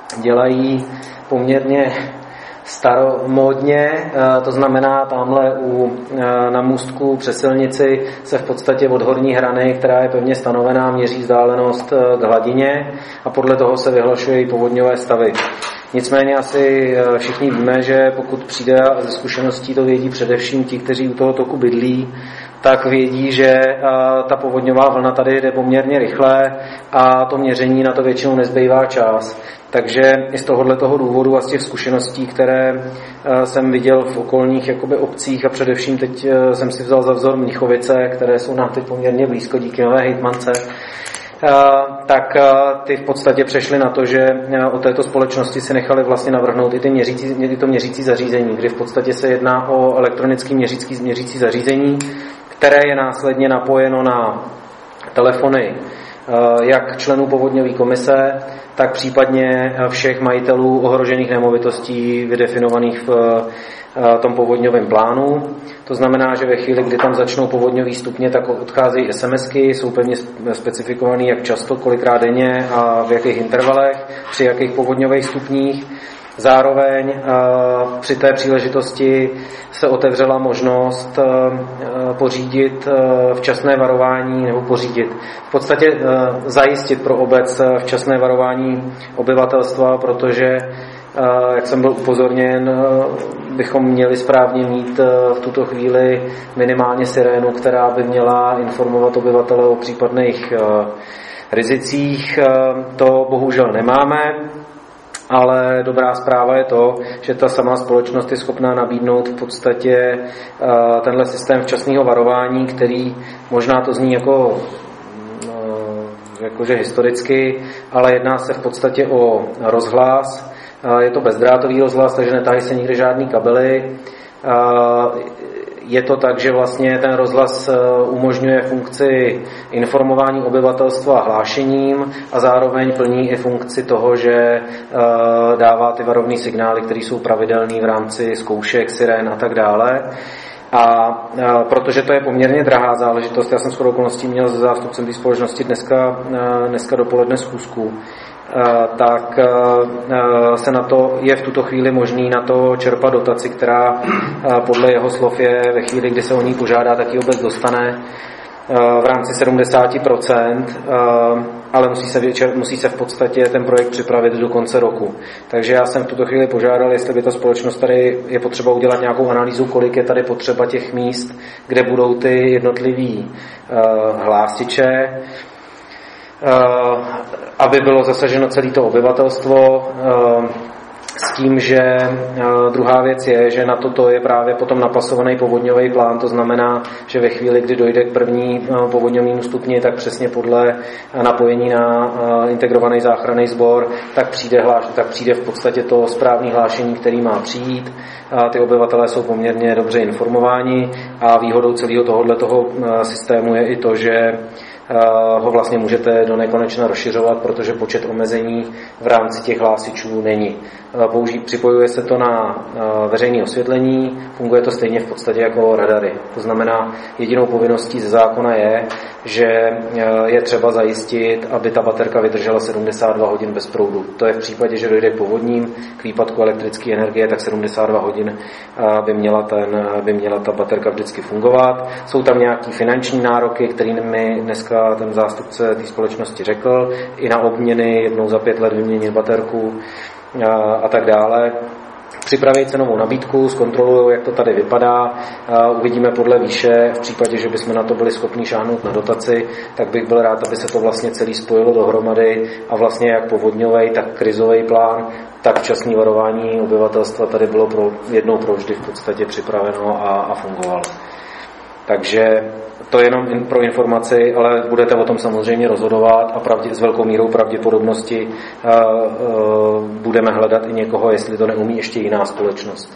dělají poměrně staromódně, to znamená tamhle na můstku přes silnici se v podstatě od horní hrany, která je pevně stanovená, měří vzdálenost k hladině a podle toho se vyhlašují povodňové stavy. Nicméně asi všichni víme, že pokud přijde a ze zkušeností to vědí především ti, kteří u toho toku bydlí, tak vědí, že ta povodňová vlna tady jde poměrně rychle a to měření na to většinou nezbývá čas. Takže i z tohoto důvodu a z těch zkušeností, které jsem viděl v okolních jakoby obcích a především teď jsem si vzal za vzor Mnichovice, které jsou nám teď poměrně blízko díky nové hejtmance, tak ty v podstatě přešly na to, že od této společnosti si nechali vlastně navrhnout i to měřící zařízení, kdy v podstatě se jedná o elektronické měřící zařízení, které je následně napojeno na telefony jak členů povodňové komise, tak případně všech majitelů ohrožených nemovitostí vydefinovaných v tom povodňovém plánu. To znamená, že ve chvíli, kdy tam začnou povodňové stupně, tak odcházejí SMSky, jsou pevně specifikovaný, jak často, kolikrát denně a v jakých intervalech, při jakých povodňových stupních. Zároveň při té příležitosti se otevřela možnost pořídit včasné varování, nebo v podstatě zajistit pro obec včasné varování obyvatelstva, protože, jak jsem byl upozorněn, bychom měli správně mít v tuto chvíli minimálně sirénu, která by měla informovat obyvatele o případných rizicích. To bohužel nemáme. Ale dobrá zpráva je to, že ta samá společnost je schopná nabídnout v podstatě tenhle systém včasného varování, který možná to zní jakože historicky, ale jedná se v podstatě o rozhlas. Je to bezdrátový rozhlas, takže netahají se nikde žádný kabely. Je to tak, že vlastně ten rozhlas umožňuje funkci informování obyvatelstva hlášením a zároveň plní i funkci toho, že dává ty varovné signály, které jsou pravidelné v rámci zkoušek, sirén a tak dále. A protože to je poměrně drahá záležitost, já jsem shodou okolností měl se zástupcem té společnosti dneska dopoledne schůzku, tak se na to je v tuto chvíli možný na to čerpat dotaci, která podle jeho slov je ve chvíli, kdy se o ní požádá, tak ji obec dostane v rámci 70%, ale musí se v podstatě ten projekt připravit do konce roku. Takže já jsem v tuto chvíli požádal, jestli by ta společnost tady je potřeba udělat nějakou analýzu, kolik je tady potřeba těch míst, kde budou ty jednotlivý hlásiče, aby bylo zasaženo celé to obyvatelstvo, s tím, že druhá věc je, že na toto je právě potom napasovaný povodňový plán, to znamená, že ve chvíli, kdy dojde k první povodňovému stupni, tak přesně podle napojení na integrovaný záchranný sbor, tak přijde v podstatě to správné hlášení, který má přijít. Ty obyvatelé jsou poměrně dobře informováni a výhodou celého tohoto systému je i to, že ho vlastně můžete do nekonečna rozšiřovat, protože počet omezení v rámci těch hlásičů není. Připojuje se to na veřejné osvětlení, funguje to stejně v podstatě jako radary. To znamená, jedinou povinností ze zákona je, že je třeba zajistit, aby ta baterka vydržela 72 hodin bez proudu. To je v případě, že dojde k povodním, k výpadku elektrické energie, tak 72 hodin by měla ta baterka vždycky fungovat. Jsou tam nějaké finanční nároky, které mi dneska ten zástupce té společnosti řekl, i na obměny, jednou za 5 let vyměnit baterku a tak dále. Připraví cenovou nabídku, zkontrolují, jak to tady vypadá, uvidíme podle výše, v případě, že bychom na to byli schopni šáhnout na dotaci, tak bych byl rád, aby se to vlastně celý spojilo dohromady a vlastně jak povodňový, tak krizový plán, tak včasné varování obyvatelstva tady bylo jednou provždy v podstatě připraveno a fungovalo. Takže to je jenom pro informaci, ale budete o tom samozřejmě rozhodovat a s velkou mírou pravděpodobnosti budeme hledat i někoho, jestli to neumí ještě jiná společnost.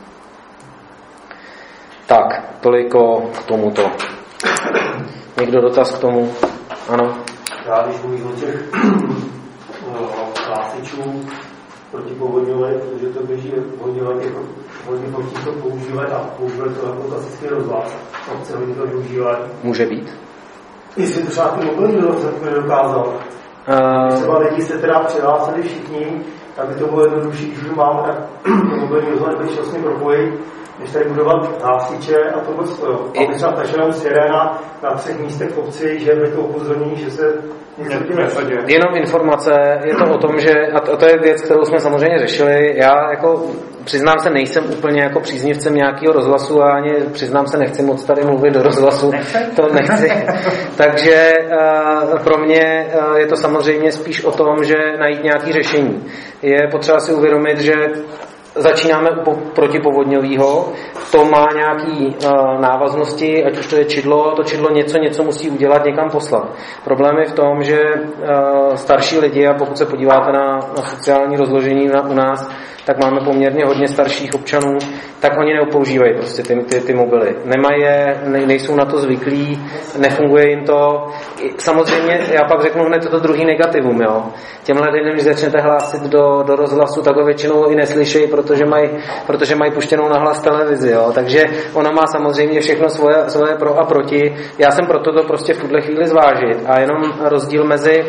Tak, toliko k tomuto. Někdo dotaz k tomu? Ano? Já když mluvím o těch hlásičů protipovodňové, protože to běží hodně proti to používat a používat to jako klasický rozhlas. Obce hodně to využívají. Může být. Jestli třeba ty mobilní dodace nedokázal. Třeba lidi se teda přihlásili všichni, aby to bylo jednodušší, když už máme, tak to mobilní rozhledny bych vlastně propojit, než tady budovat hlásiče a to vůbec to, aby třeba tačila siréna na 3 místech v obci, že je to upozornění, že se jenom informace, je to o tom, že, a to je věc, kterou jsme samozřejmě řešili, já jako přiznám se, nejsem úplně jako příznivcem nějakého rozhlasu a ani přiznám se, nechci moc tady mluvit do rozhlasu, to nechci. Takže pro mě je to samozřejmě spíš o tom, že najít nějaké řešení. Je potřeba si uvědomit, že začínáme protipovodňovýho, to má nějaký návaznosti, ať už to je čidlo, to čidlo něco musí udělat, někam poslat. Problém je v tom, že starší lidi, a pokud se podíváte na sociální rozložení u nás, tak máme poměrně hodně starších občanů, tak oni neopoužívají prostě ty mobily. Nemají je, nejsou na to zvyklí, nefunguje jim to. Samozřejmě, já pak řeknu hned to druhý negativum, jo. Těmhle lidem, když začnete hlásit do rozhlasu, tak ho většinou i neslyšejí, protože mají puštěnou na hlas televizi, jo. Takže ona má samozřejmě všechno svoje pro a proti. Já jsem proto to prostě v tuhle chvíli zvážit. A jenom rozdíl mezi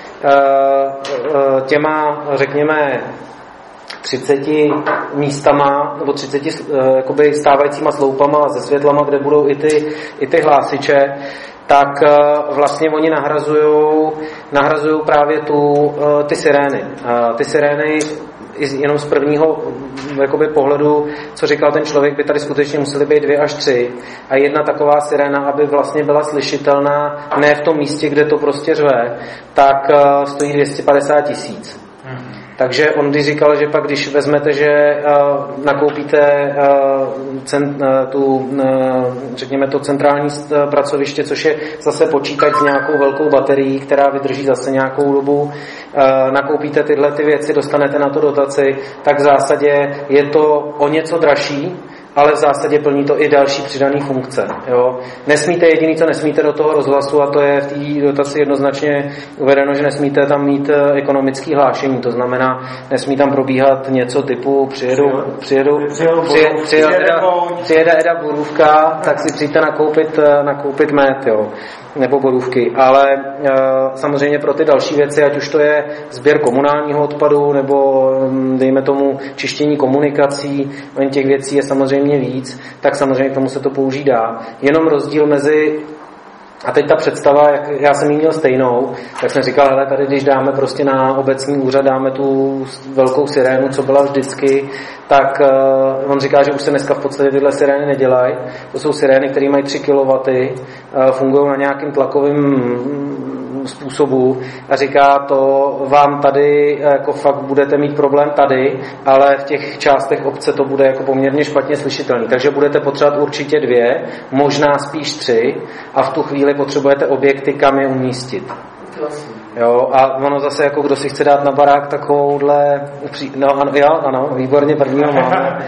těma, řekněme, 30 místama nebo 30 jakoby stávajícíma sloupama se světlama, kde budou i ty hlásiče, tak vlastně oni nahrazují právě ty sirény. Ty sirény jenom z prvního jakoby pohledu, co říkal ten člověk, by tady skutečně musely být 2 až 3. A jedna taková siréna, aby vlastně byla slyšitelná ne v tom místě, kde to prostě řve, tak stojí 250 000. Takže on když říkal, že pak když vezmete, že nakoupíte řekněme to centrální pracoviště, což je zase počítač s nějakou velkou baterií, která vydrží zase nějakou dobu, nakoupíte tyhle ty věci, dostanete na to dotaci, tak v zásadě je to o něco dražší, ale v zásadě plní to i další přidané funkce. Jo. Nesmíte, jediný, co nesmíte do toho rozhlasu, a to je v té dotaci jednoznačně uvedeno, že nesmíte tam mít ekonomické hlášení, to znamená, nesmí tam probíhat něco typu přijede Eda Borůvka, tak si přijďte nakoupit med, jo, nebo borůvky, ale samozřejmě pro ty další věci, ať už to je sběr komunálního odpadu, nebo dejme tomu čištění komunikací, těch věcí je samozřejmě víc, tak samozřejmě k tomu se to použít dá. Jenom rozdíl mezi, a teď ta představa, jak já jsem jí měl stejnou, tak jsem říkal, hele, tady když dáme prostě na obecní úřad, dáme tu velkou sirénu, co byla vždycky, tak on říká, že už se dneska v podstatě tyhle sirény nedělají. To jsou sirény, které mají 3 kW, fungují na nějakým tlakovým způsobu a říká, to vám tady jako fakt budete mít problém tady, ale v těch částech obce to bude jako poměrně špatně slyšitelný. Takže budete potřebovat určitě 2, možná spíš 3 a v tu chvíli potřebujete objekty, kam je umístit. Jo, a ono zase, jako kdo si chce dát na barák takovouhle, ano, výborně, prvního máme.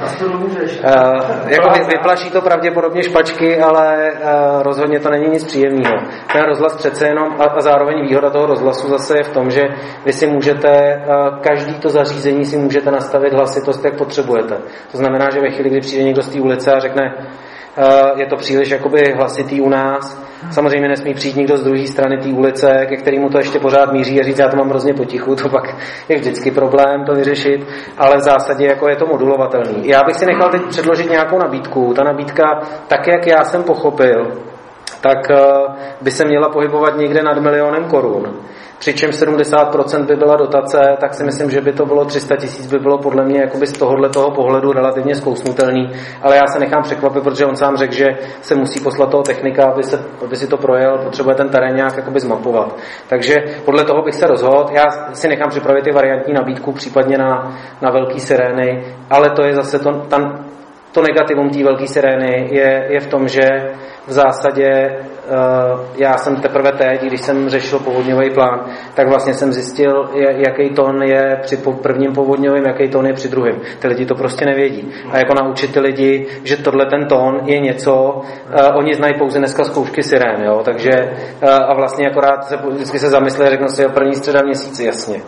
Jako vyplaší to pravděpodobně špačky, ale rozhodně to není nic příjemného. Ten rozhlas přece jenom, a zároveň výhoda toho rozhlasu zase je v tom, že vy si můžete, každý to zařízení si můžete nastavit hlasitost, jak potřebujete. To znamená, že ve chvíli, kdy přijde někdo z té ulice a řekne, je to příliš jakoby hlasitý u nás. Samozřejmě nesmí přijít nikdo z druhé strany té ulice, ke kterému to ještě pořád míří a říct, já to mám hrozně potichu, to pak je vždycky problém to vyřešit, ale v zásadě jako je to modulovatelný. Já bych si nechal teď předložit nějakou nabídku. Ta nabídka, tak jak já jsem pochopil, tak by se měla pohybovat někde nad 1 000 000 korun. Přičem 70% by byla dotace, tak si myslím, že by to bylo 300 000, by bylo podle mě jakoby z tohoto pohledu relativně zkousnutelný, ale já se nechám překvapit, protože on sám řekl, že se musí poslat toho technika, aby si to projel, potřebuje ten terén nějak jakoby zmapovat. Takže podle toho bych se rozhodl, já si nechám připravit i variantní nabídku, případně na velký sirény, ale to je zase to negativum té velké sirény je v tom, že v zásadě já jsem teprve teď, když jsem řešil povodňový plán, tak vlastně jsem zjistil, jaký tón je při prvním povodňovém, jaký tón je při druhém. Ty lidi to prostě nevědí. A jako naučit ty lidi, že tohle ten tón je něco, oni znají pouze dneska zkoušky sirén, jo, takže a vlastně akorát vždycky se zamyslí a řeknou si, jo, první středa měsíce, jasně.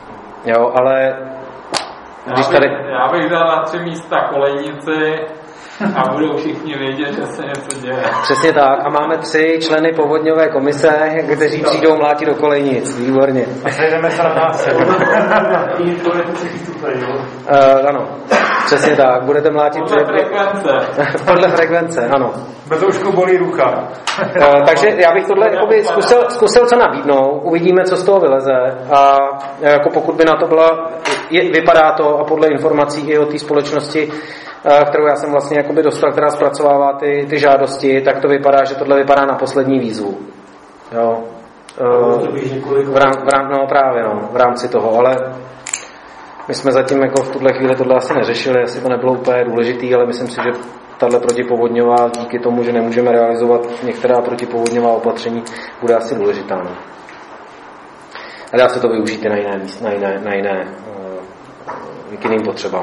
Jo, ale já bych dal na 3 místa Kolejnici, A budou všichni vědět, že se něco děje. Přesně tak. A máme 3 členy povodňové komise, kteří přijdou mlátit do kolejnic. Výborně. A sejdeme se na nás. Ano, přesně tak. Budete mlátit podle frekvence, ano. Bezoušku bolí ruka. Takže já bych tohle jakoby zkusil co nabídnou, uvidíme, co z toho vyleze a jako pokud by na to byla, vypadá to a podle informací i od té společnosti, kterou já jsem vlastně jakoby dostal, která zpracovává ty žádosti, tak to vypadá, že tohle vypadá na poslední výzvu. Jo. V rámci toho, ale my jsme zatím jako v tuhle chvíli tohle asi neřešili, asi to nebylo úplně důležitý, ale myslím si, že tahle protipovodňová, díky tomu, že nemůžeme realizovat některá protipovodňová opatření, bude asi důležitá. No. A dá se to využít i na jiné k jiným potřebám.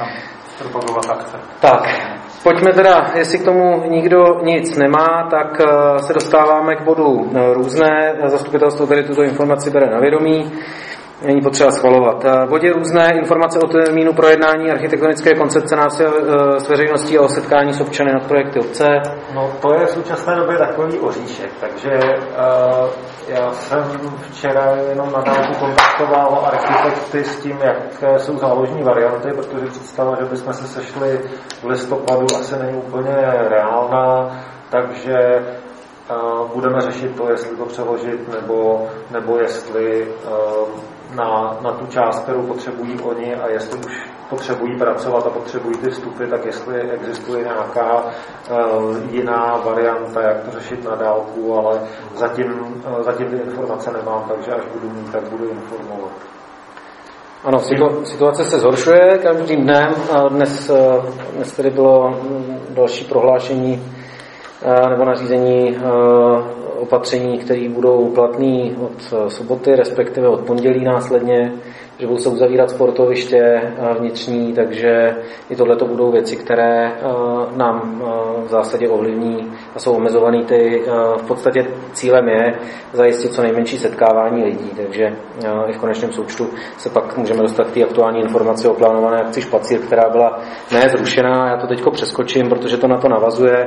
Tak, pojďme teda, jestli k tomu nikdo nic nemá, tak se dostáváme k bodu různé. Zastupitelstvo tady tuto informaci bere na vědomí. Není potřeba schvalovat. V bodě různé informace o termínu projednání architektonické koncepce nás s veřejností a o setkání s občany nad projekty obce. No to je v současné době takový oříšek, takže já jsem včera jenom na dálku kontaktoval architekty s tím, jaké jsou záložní varianty, protože představa, že bychom se sešli v listopadu, asi není úplně reálná, takže budeme řešit to, jestli to přeložit, nebo jestli na tu část, kterou potřebují oni a jestli už potřebují pracovat a potřebují ty vstupy, tak jestli existuje nějaká jiná varianta, jak to řešit na dálku, ale zatím ty informace nemám, takže až budu mít, tak budu informovat. Ano, situace se zhoršuje každým dnem. Dnes tedy bylo další prohlášení nebo nařízení opatření, které budou platné od soboty, respektive od pondělí následně, že budou se uzavírat sportoviště vnitřní, takže i tohleto budou věci, které nám v zásadě ovlivní a jsou omezované. V podstatě cílem je zajistit co nejmenší setkávání lidí, takže i v konečném součtu se pak můžeme dostat k té aktuální informaci o plánované akci Špacír, která byla zrušená. Já to teďko přeskočím, protože to na to navazuje.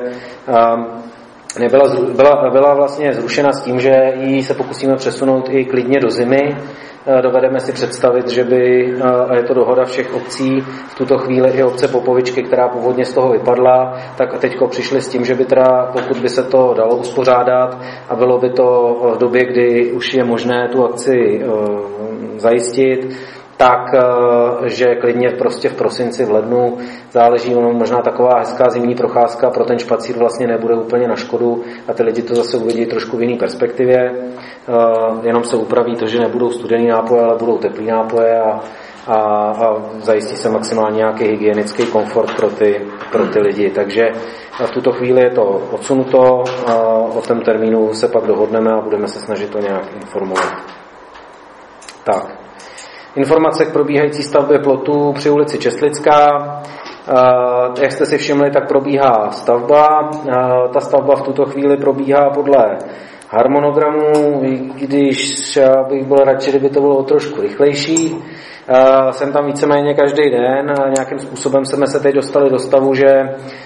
Byla vlastně zrušena s tím, že ji se pokusíme přesunout i klidně do zimy. Dovedeme si představit, že by, a je to dohoda všech obcí, v tuto chvíli i obce Popovičky, která původně z toho vypadla, tak teďko přišli s tím, že by teda, pokud by se to dalo uspořádat a bylo by to v době, kdy už je možné tu akci zajistit, tak, že klidně prostě v prosinci, v lednu záleží, možná taková hezká zimní procházka pro ten špacír vlastně nebude úplně na škodu a ty lidi to zase uvidí trošku v jiný perspektivě. Jenom se upraví to, že nebudou studený nápoje, ale budou teplý nápoje a zajistí se maximálně nějaký hygienický komfort pro ty lidi. Takže v tuto chvíli je to odsunuto, o tom termínu se pak dohodneme a budeme se snažit to nějak informovat. Tak. Informace k probíhající stavbě plotů při ulici Česlická. Jak jste si všimli, tak probíhá stavba. Ta stavba v tuto chvíli probíhá podle harmonogramu, když já bych byl radši, kdyby to bylo trošku rychlejší. Jsem tam víceméně každý den a nějakým způsobem jsme se teď dostali do stavu, že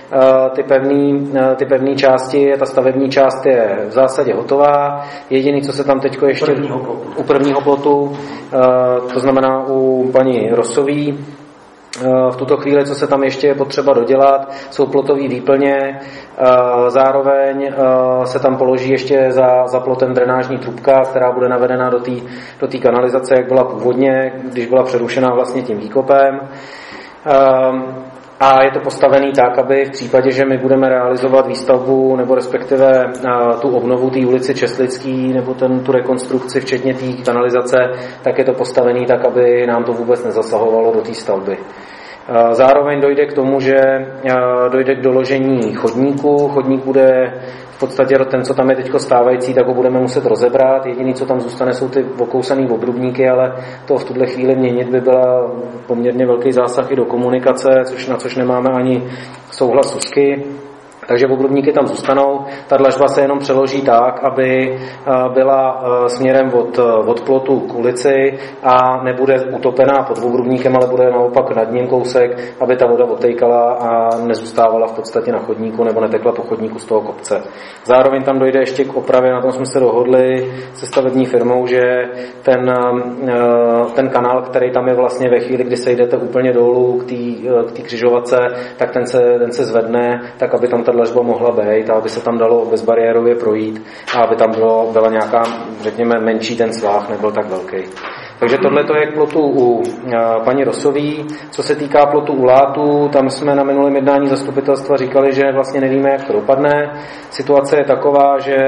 ty pevné části, ta stavební část je v zásadě hotová. Jediný, co se tam teď ještě u prvního plotu, to znamená u paní Rosový, v tuto chvíli, co se tam ještě je potřeba dodělat, jsou plotové výplně, zároveň se tam položí ještě za plotem drenážní trubka, která bude navedena do té kanalizace, jak byla původně, když byla přerušená vlastně tím výkopem. A je to postavený tak, aby v případě, že my budeme realizovat výstavbu nebo respektive tu obnovu té ulici Česlický nebo tu rekonstrukci, včetně té kanalizace, tak je to postavený tak, aby nám to vůbec nezasahovalo do té stavby. Zároveň dojde k tomu, že dojde k doložení chodníku. Chodník bude v podstatě ten, co tam je teď stávající, tak ho budeme muset rozebrat. Jediný, co tam zůstane, jsou ty okousaný obrubníky, ale to v tuhle chvíli měnit by byla poměrně velký zásah i do komunikace, na což nemáme ani souhlas Susky. Takže obrubníky tam zůstanou, ta dlažba se jenom přeloží tak, aby byla směrem od plotu k ulici a nebude utopená pod obrubníkem, ale bude naopak nad ním kousek, aby ta voda odtejkala a nezůstávala v podstatě na chodníku nebo netekla po chodníku z toho kopce. Zároveň tam dojde ještě k opravě, na tom jsme se dohodli se stavební firmou, že ten kanál, který tam je vlastně ve chvíli, kdy se jdete úplně dolů k té křižovatce, tak ten se zvedne, tak aby tam ta dlažba mohla být a aby se tam dalo bezbariérově projít a aby tam byla nějaká, řekněme, menší ten svah, nebyl tak velký. Takže tohle to je k plotu u paní Rosový. Co se týká plotu u Látů, tam jsme na minulém jednání zastupitelstva říkali, že vlastně nevíme, jak to dopadne. Situace je taková, že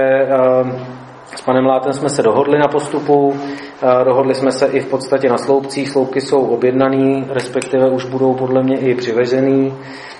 s panem Látem jsme se dohodli na postupu, dohodli jsme se i v podstatě na sloupcích, sloupky jsou objednaný, respektive už budou podle mě i přivezený.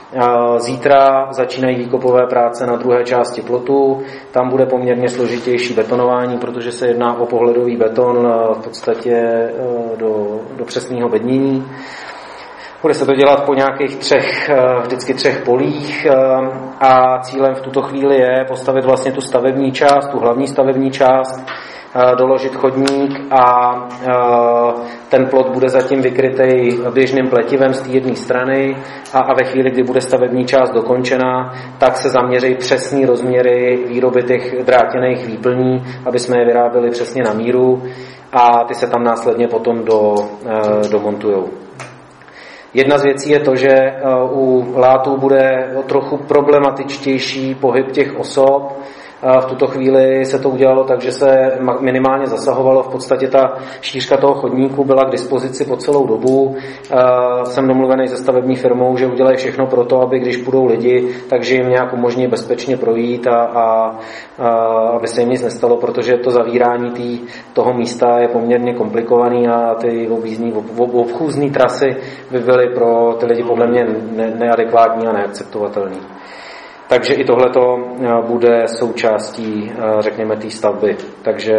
Zítra začínají výkopové práce na druhé části plotu, tam bude poměrně složitější betonování, protože se jedná o pohledový beton v podstatě do přesného bednění. Bude se to dělat po nějakých vždycky třech polích a cílem v tuto chvíli je postavit vlastně tu stavební část, tu hlavní stavební část, doložit chodník a ten plot bude zatím vykrytý běžným pletivem z té jedné strany a ve chvíli, kdy bude stavební část dokončena, tak se zaměří přesný rozměry výroby těch drátěných výplní, aby jsme je vyráběli přesně na míru a ty se tam následně potom domontujou. Jedna z věcí je to, že u Látů bude trochu problematičtější pohyb těch osob. V tuto chvíli se to udělalo tak, že se minimálně zasahovalo. V podstatě ta šířka toho chodníku byla k dispozici po celou dobu. Jsem domluvený se stavební firmou, že udělají všechno pro to, aby když půjdou lidi, takže jim nějak umožní bezpečně projít a aby se jim nic nestalo, protože to zavírání toho místa je poměrně komplikovaný a ty obchůzné trasy by byly pro ty lidi podle mě neadekvátní a neakceptovatelné. Takže i tohleto bude součástí, řekněme, té stavby. Takže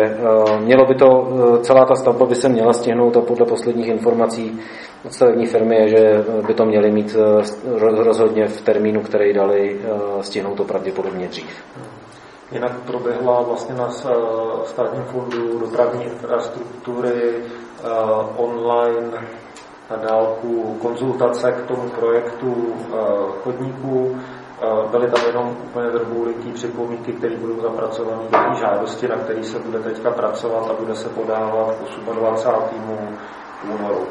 celá ta stavba by se měla stihnout a podle posledních informací od stavební firmy je, že by to měli mít rozhodně v termínu, který dali, stihnout to pravděpodobně dřív. Jinak proběhla vlastně na Státním fondu dopravní infrastruktury online na dálku konzultace k tomu projektu chodníků. Byly tam jenom úplně vrchůliký připomínky, které budou zapracované do té žádosti, na který se bude teďka pracovat a bude se podávat 28. únoru.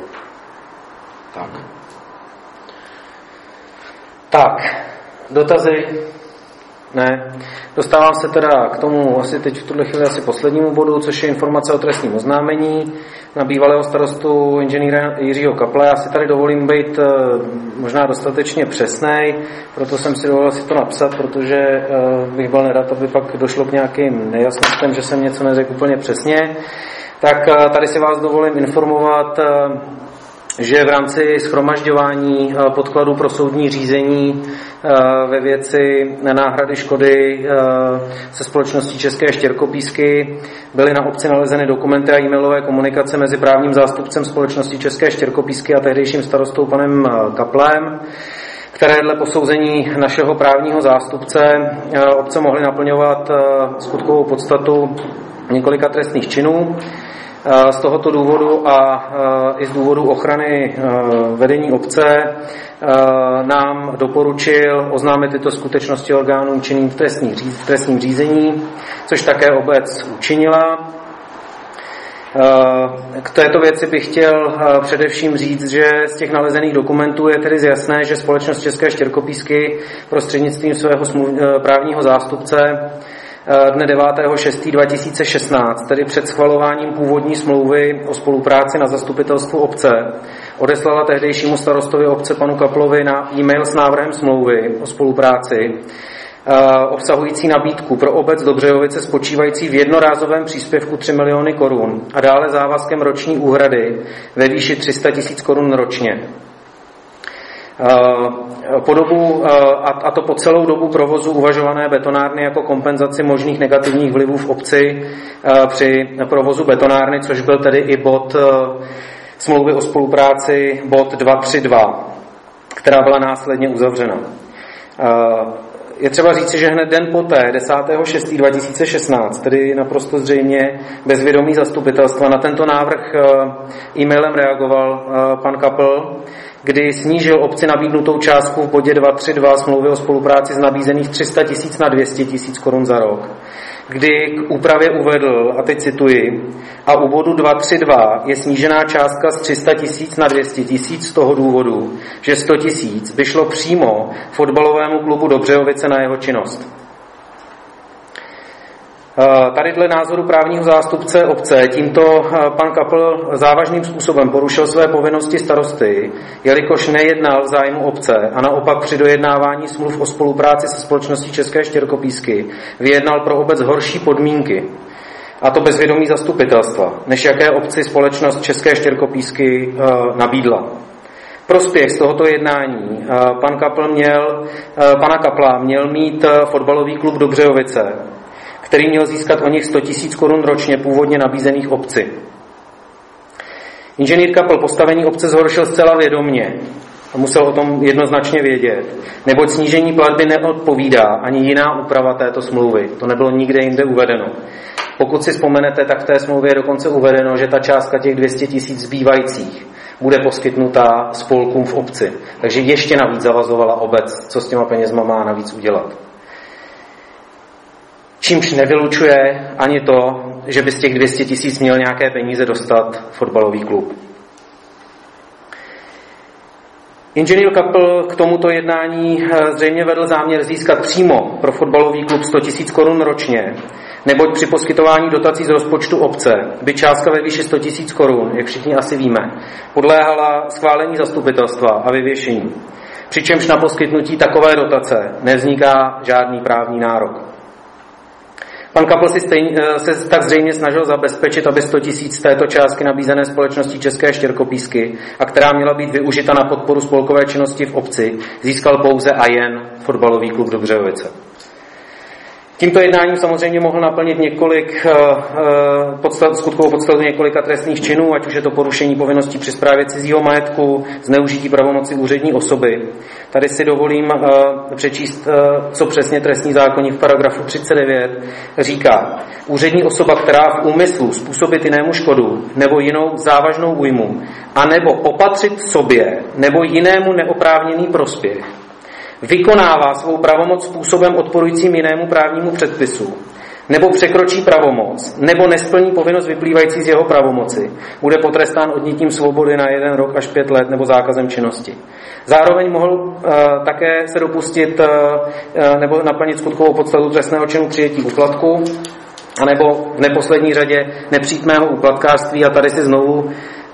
Tak, dotazy? Ne. Dostávám se teda k tomu asi teď v tuhle chvíli asi poslednímu bodu, což je informace o trestním oznámení na bývalého starostu inženýra Jiřího Kaple. Já si tady dovolím být možná dostatečně přesnej, proto jsem si dovolil si to napsat, protože bych byl nerad, aby pak došlo k nějakým nejasnostem, že jsem něco neřekl úplně přesně. Tak tady si vás dovolím informovat, že v rámci shromažďování podkladů pro soudní řízení ve věci náhrady škody se společností České Štěrkopísky byly na obci nalezeny dokumenty a e-mailové komunikace mezi právním zástupcem společnosti České Štěrkopísky a tehdejším starostou panem Kaplem, které dle posouzení našeho právního zástupce obce mohly naplňovat skutkovou podstatu několika trestných činů. Z tohoto důvodu a i z důvodu ochrany vedení obce nám doporučil oznámit tyto skutečnosti orgánům činným v trestním řízení, což také obec učinila. K této věci bych chtěl především říct, že z těch nalezených dokumentů je tedy jasné, že společnost České Štěrkopísky prostřednictvím svého právního zástupce dne 9.6.2016, tedy před schvalováním původní smlouvy o spolupráci na zastupitelstvu obce, odeslala tehdejšímu starostovi obce panu Kaplovi na e-mail s návrhem smlouvy o spolupráci, obsahující nabídku pro obec Dobřejovice spočívající v jednorázovém příspěvku 3 miliony korun a dále závazkem roční úhrady ve výši 300 000 korun ročně. A to po celou dobu provozu uvažované betonárny jako kompenzaci možných negativních vlivů v obci při provozu betonárny, což byl tedy i bod smlouvy o spolupráci, bod 232, která byla následně uzavřena. Je třeba říci, že hned den poté, 10.6.2016, tedy naprosto zřejmě bez vědomí zastupitelstva, na tento návrh e-mailem reagoval pan Kapl, kdy snížil obci nabídnutou částku v bodě 232 smlouvy o spolupráci z nabízených 300 000 na 200 000 korun za rok, kdy k úpravě uvedl, a teď cituji, a u bodu 232 je snížená částka z 300 000 na 200 000 z toho důvodu, že 100 000 by šlo přímo fotbalovému klubu Dobřejovice na jeho činnost. Tady dle názoru právního zástupce obce tímto pan Kapl závažným způsobem porušil své povinnosti starosty, jelikož nejednal v zájmu obce a naopak při dojednávání smluv o spolupráci se společností České Štěrkopísky vyjednal pro obec horší podmínky, a to bez vědomí zastupitelstva, než jaké obci společnost České Štěrkopísky nabídla. Prospěch z tohoto jednání pana Kapla měl mít fotbalový klub Dobřejovice, který měl získat o nich 100 000 korun ročně původně nabízených obci. Inženýr Kapl postavení obce zhoršil zcela vědomně a musel o tom jednoznačně vědět, neboť snížení platby neodpovídá ani jiná úprava této smlouvy. To nebylo nikde jinde uvedeno. Pokud si vzpomenete, tak v té smlouvě je dokonce uvedeno, že ta částka těch 200 000 zbývajících bude poskytnutá spolkům v obci. Takže ještě navíc zavazovala obec, co s těma penězma má navíc udělat. Čímž nevylučuje ani to, že by z těch 200 000 měl nějaké peníze dostat fotbalový klub. Inženýr Kapl k tomuto jednání zřejmě vedl záměr získat přímo pro fotbalový klub 100 000 korun ročně, neboť při poskytování dotací z rozpočtu obce by částka ve výši 100 000 korun, jak všichni asi víme, podléhala schválení zastupitelstva a vyvěšení. Přičemž na poskytnutí takové dotace nevzniká žádný právní nárok. Pan Kapl se tak zřejmě snažil zabezpečit, aby 100 000 této částky nabízené společností České Štěrkopísky, a která měla být využita na podporu spolkové činnosti v obci, získal pouze a jen fotbalový klub Dobřejovice. Tímto jednáním samozřejmě mohl naplnit skutkovou podstatu několika trestných činů, ať už je to porušení povinností při správě cizího majetku, zneužití pravomoci úřední osoby. Tady si dovolím přečíst, co přesně trestní zákoník v paragrafu 39 říká. Úřední osoba, která v úmyslu způsobit jinému škodu nebo jinou závažnou újmu, anebo opatřit sobě nebo jinému neoprávněný prospěch, vykonává svou pravomoc způsobem odporujícím jinému právnímu předpisu, nebo překročí pravomoc, nebo nesplní povinnost vyplývající z jeho pravomoci, bude potrestán odnětím svobody na 1 rok až 5 let nebo zákazem činnosti. Zároveň mohl také se dopustit nebo naplnit skutkovou podstatu trestného činu přijetí úplatku, anebo v neposlední řadě nepřímého úplatkářství, a tady si znovu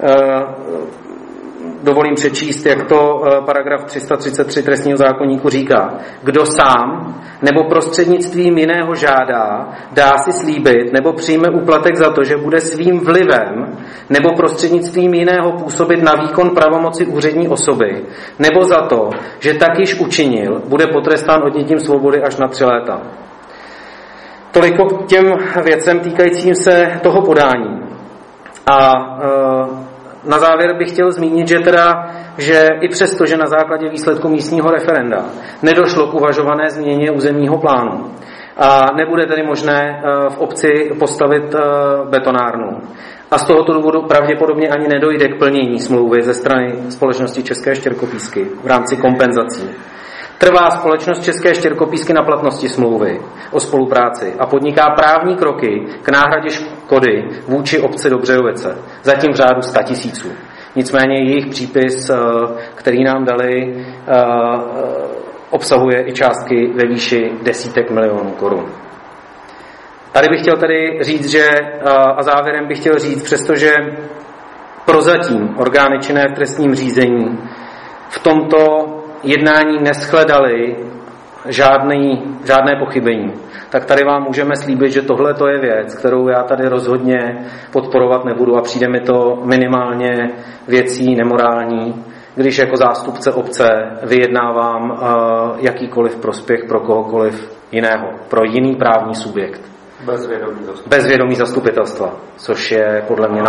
dovolím přečíst, jak to paragraf 333 trestního zákoníku říká. Kdo sám nebo prostřednictvím jiného žádá, dá si slíbit nebo přijme úplatek za to, že bude svým vlivem nebo prostřednictvím jiného působit na výkon pravomoci úřední osoby, nebo za to, že tak již učinil, bude potrestán odnětím svobody až na 3 léta. Toliko k těm věcem týkajícím se toho podání. A na závěr bych chtěl zmínit, že i přesto, že na základě výsledku místního referenda nedošlo k uvažované změně územního plánu a nebude tedy možné v obci postavit betonárnu, a z tohoto důvodu pravděpodobně ani nedojde k plnění smlouvy ze strany společnosti České Štěrkopísky v rámci kompenzací, trvá společnost České Štěrkopísky na platnosti smlouvy o spolupráci a podniká právní kroky k náhradě škody vůči obci Dobřejovice, zatím v řádu 100 000. Nicméně jejich přípis, který nám dali, obsahuje i částky ve výši desítek milionů korun. Tady bych chtěl tedy říct, a závěrem bych chtěl říct, přestože prozatím orgány činné v trestním řízení v tomto jednání neschledali žádné pochybení, tak tady vám můžeme slíbit, že tohle to je věc, kterou já tady rozhodně podporovat nebudu, a přijde mi to minimálně věcí nemorální, když jako zástupce obce vyjednávám jakýkoliv prospěch pro kohokoliv jiného, pro jiný právní subjekt. Bez vědomí zastupitelstva, což je podle mě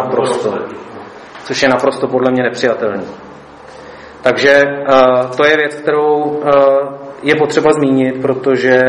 naprosto podle mě nepřijatelný. Takže to je věc, kterou je potřeba zmínit, protože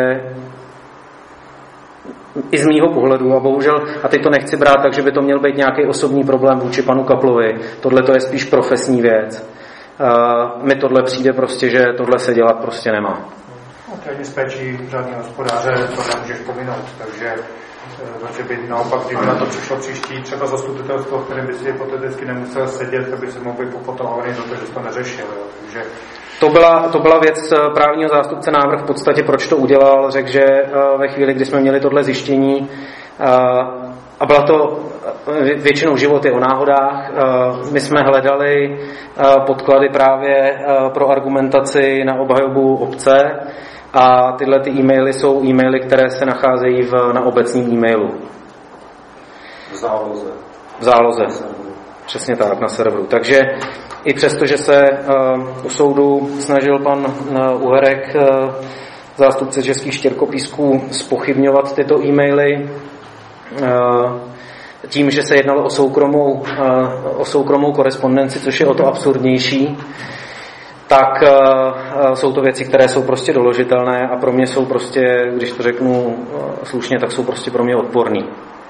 i z mýho pohledu, a bohužel, a teď to nechci brát, takže by to měl být nějaký osobní problém vůči panu Kaplovi, tohle to je spíš profesní věc. Mi tohle přijde prostě, že tohle se dělat prostě nemá. To je z péčí řádného hospodáře, to nemůžeš pominout, takže by naopak, kdyby na to přišlo příští třeba zastupitelstvo, v kterém by si hypoteticky nemusel sedět, tak by se mohl být popotahovaný za to, že to neřešil. Jo. Takže To byla věc právního zástupce návrh v podstatě, proč to udělal, řekl, že ve chvíli, kdy jsme měli tohle zjištění, a byla to většinou život je o náhodách, my jsme hledali podklady právě pro argumentaci na obhajobu obce a tyhle ty e-maily jsou e-maily, které se nacházejí na obecním e-mailu. V záloze. Přesně tak, na serveru. Takže i přesto, že se u soudu snažil pan Uherek, zástupce Českých štěrkopísků, zpochybňovat tyto e-maily tím, že se jednalo o soukromou korespondenci, což je o to absurdnější, tak jsou to věci, které jsou prostě doložitelné a pro mě jsou prostě, když to řeknu slušně, tak jsou prostě pro mě odporný.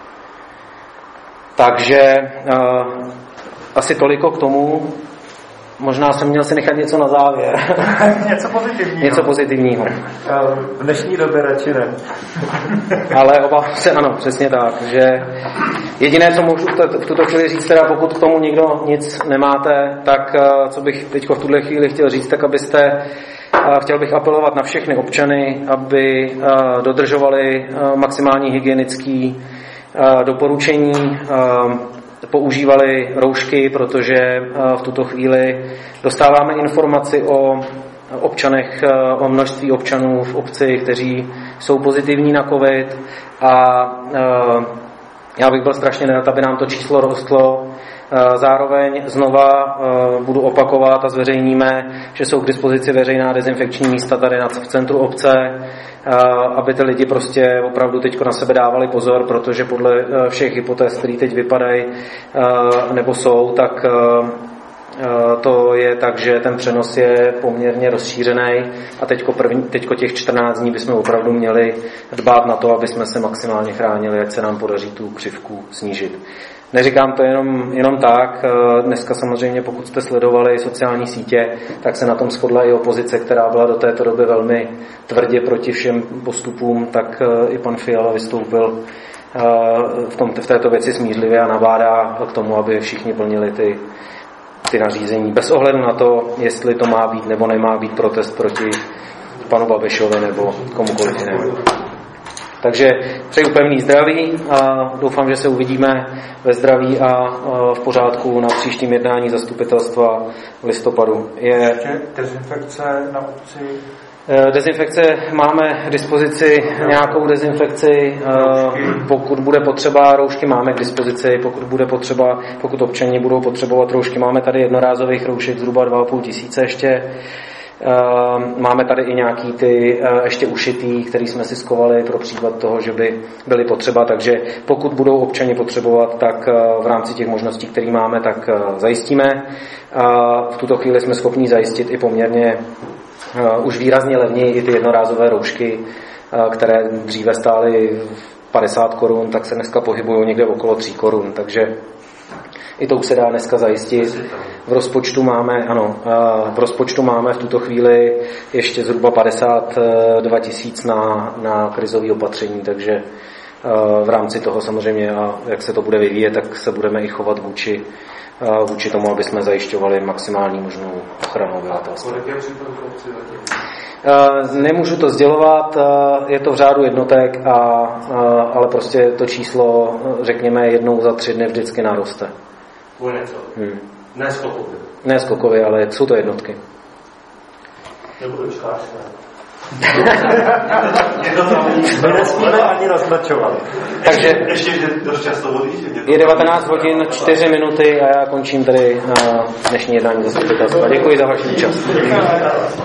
Takže asi toliko k tomu. Možná jsem měl si nechat něco na závěr. Něco pozitivního. V dnešní době radši ne. Ale obávám se, ano, přesně tak, že jediné, co můžu v tuto chvíli říct, teda pokud k tomu nikdo nic nemáte, tak co bych teď v tuhle chvíli chtěl říct, tak chtěl bych apelovat na všechny občany, aby dodržovali maximální hygienické doporučení, používali roušky, protože v tuto chvíli dostáváme informaci o občanech, o množství občanů v obci, kteří jsou pozitivní na COVID a já bych byl strašně nerad, aby nám to číslo rostlo. Zároveň znova budu opakovat a zveřejníme, že jsou k dispozici veřejná dezinfekční místa tady v centru obce, aby ty lidi prostě opravdu teď na sebe dávali pozor, protože podle všech hypotéz, které teď vypadají nebo jsou, tak to je tak, že ten přenos je poměrně rozšířený a teďko těch 14 dní bychom opravdu měli dbát na to, aby jsme se maximálně chránili, ať se nám podaří tu křivku snížit. Neříkám to jenom tak. Dneska samozřejmě, pokud jste sledovali sociální sítě, tak se na tom shodla i opozice, která byla do této doby velmi tvrdě proti všem postupům, tak i pan Fiala vystoupil v této věci smířlivě a nabádá k tomu, aby všichni plnili ty nařízení. Bez ohledu na to, jestli to má být nebo nemá být protest proti panu Babišovi nebo komukoliv jinému. Takže přeju pevný zdraví a doufám, že se uvidíme ve zdraví a v pořádku na příštím jednání zastupitelstva v listopadu. Ještě dezinfekce na obci? Dezinfekce máme k dispozici, nějakou dezinfekci, pokud bude potřeba, roušky máme k dispozici, pokud občani budou potřebovat roušky, máme tady jednorázových roušek zhruba 2 500 ještě. Máme tady i nějaký ty ještě ušitý, který jsme si skovali pro případ toho, že by byly potřeba, takže pokud budou občani potřebovat, tak v rámci těch možností, které máme, tak zajistíme. V tuto chvíli jsme schopni zajistit i poměrně už výrazně levněji i ty jednorázové roušky, které dříve stály 50 korun, tak se dneska pohybují někde okolo 3 korun, takže i to už se dá dneska zajistit. V rozpočtu máme v tuto chvíli ještě zhruba 52 000 na krizové opatření, takže v rámci toho samozřejmě, a jak se to bude vyvíjet, tak se budeme i chovat vůči tomu, aby jsme zajišťovali maximální možnou ochranu obyvatelstva. Nemůžu to sdělovat, je to v řádu jednotek, ale prostě to číslo, řekněme, jednou za 3 dny vždycky naroste. Ne skokově, ale jsou to jednotky. My nesmíme ani naznačovat. Takže je 19 hodin 4 minuty a já končím tady dnešní jednání zastupitelstva. Děkuji za vaši účast.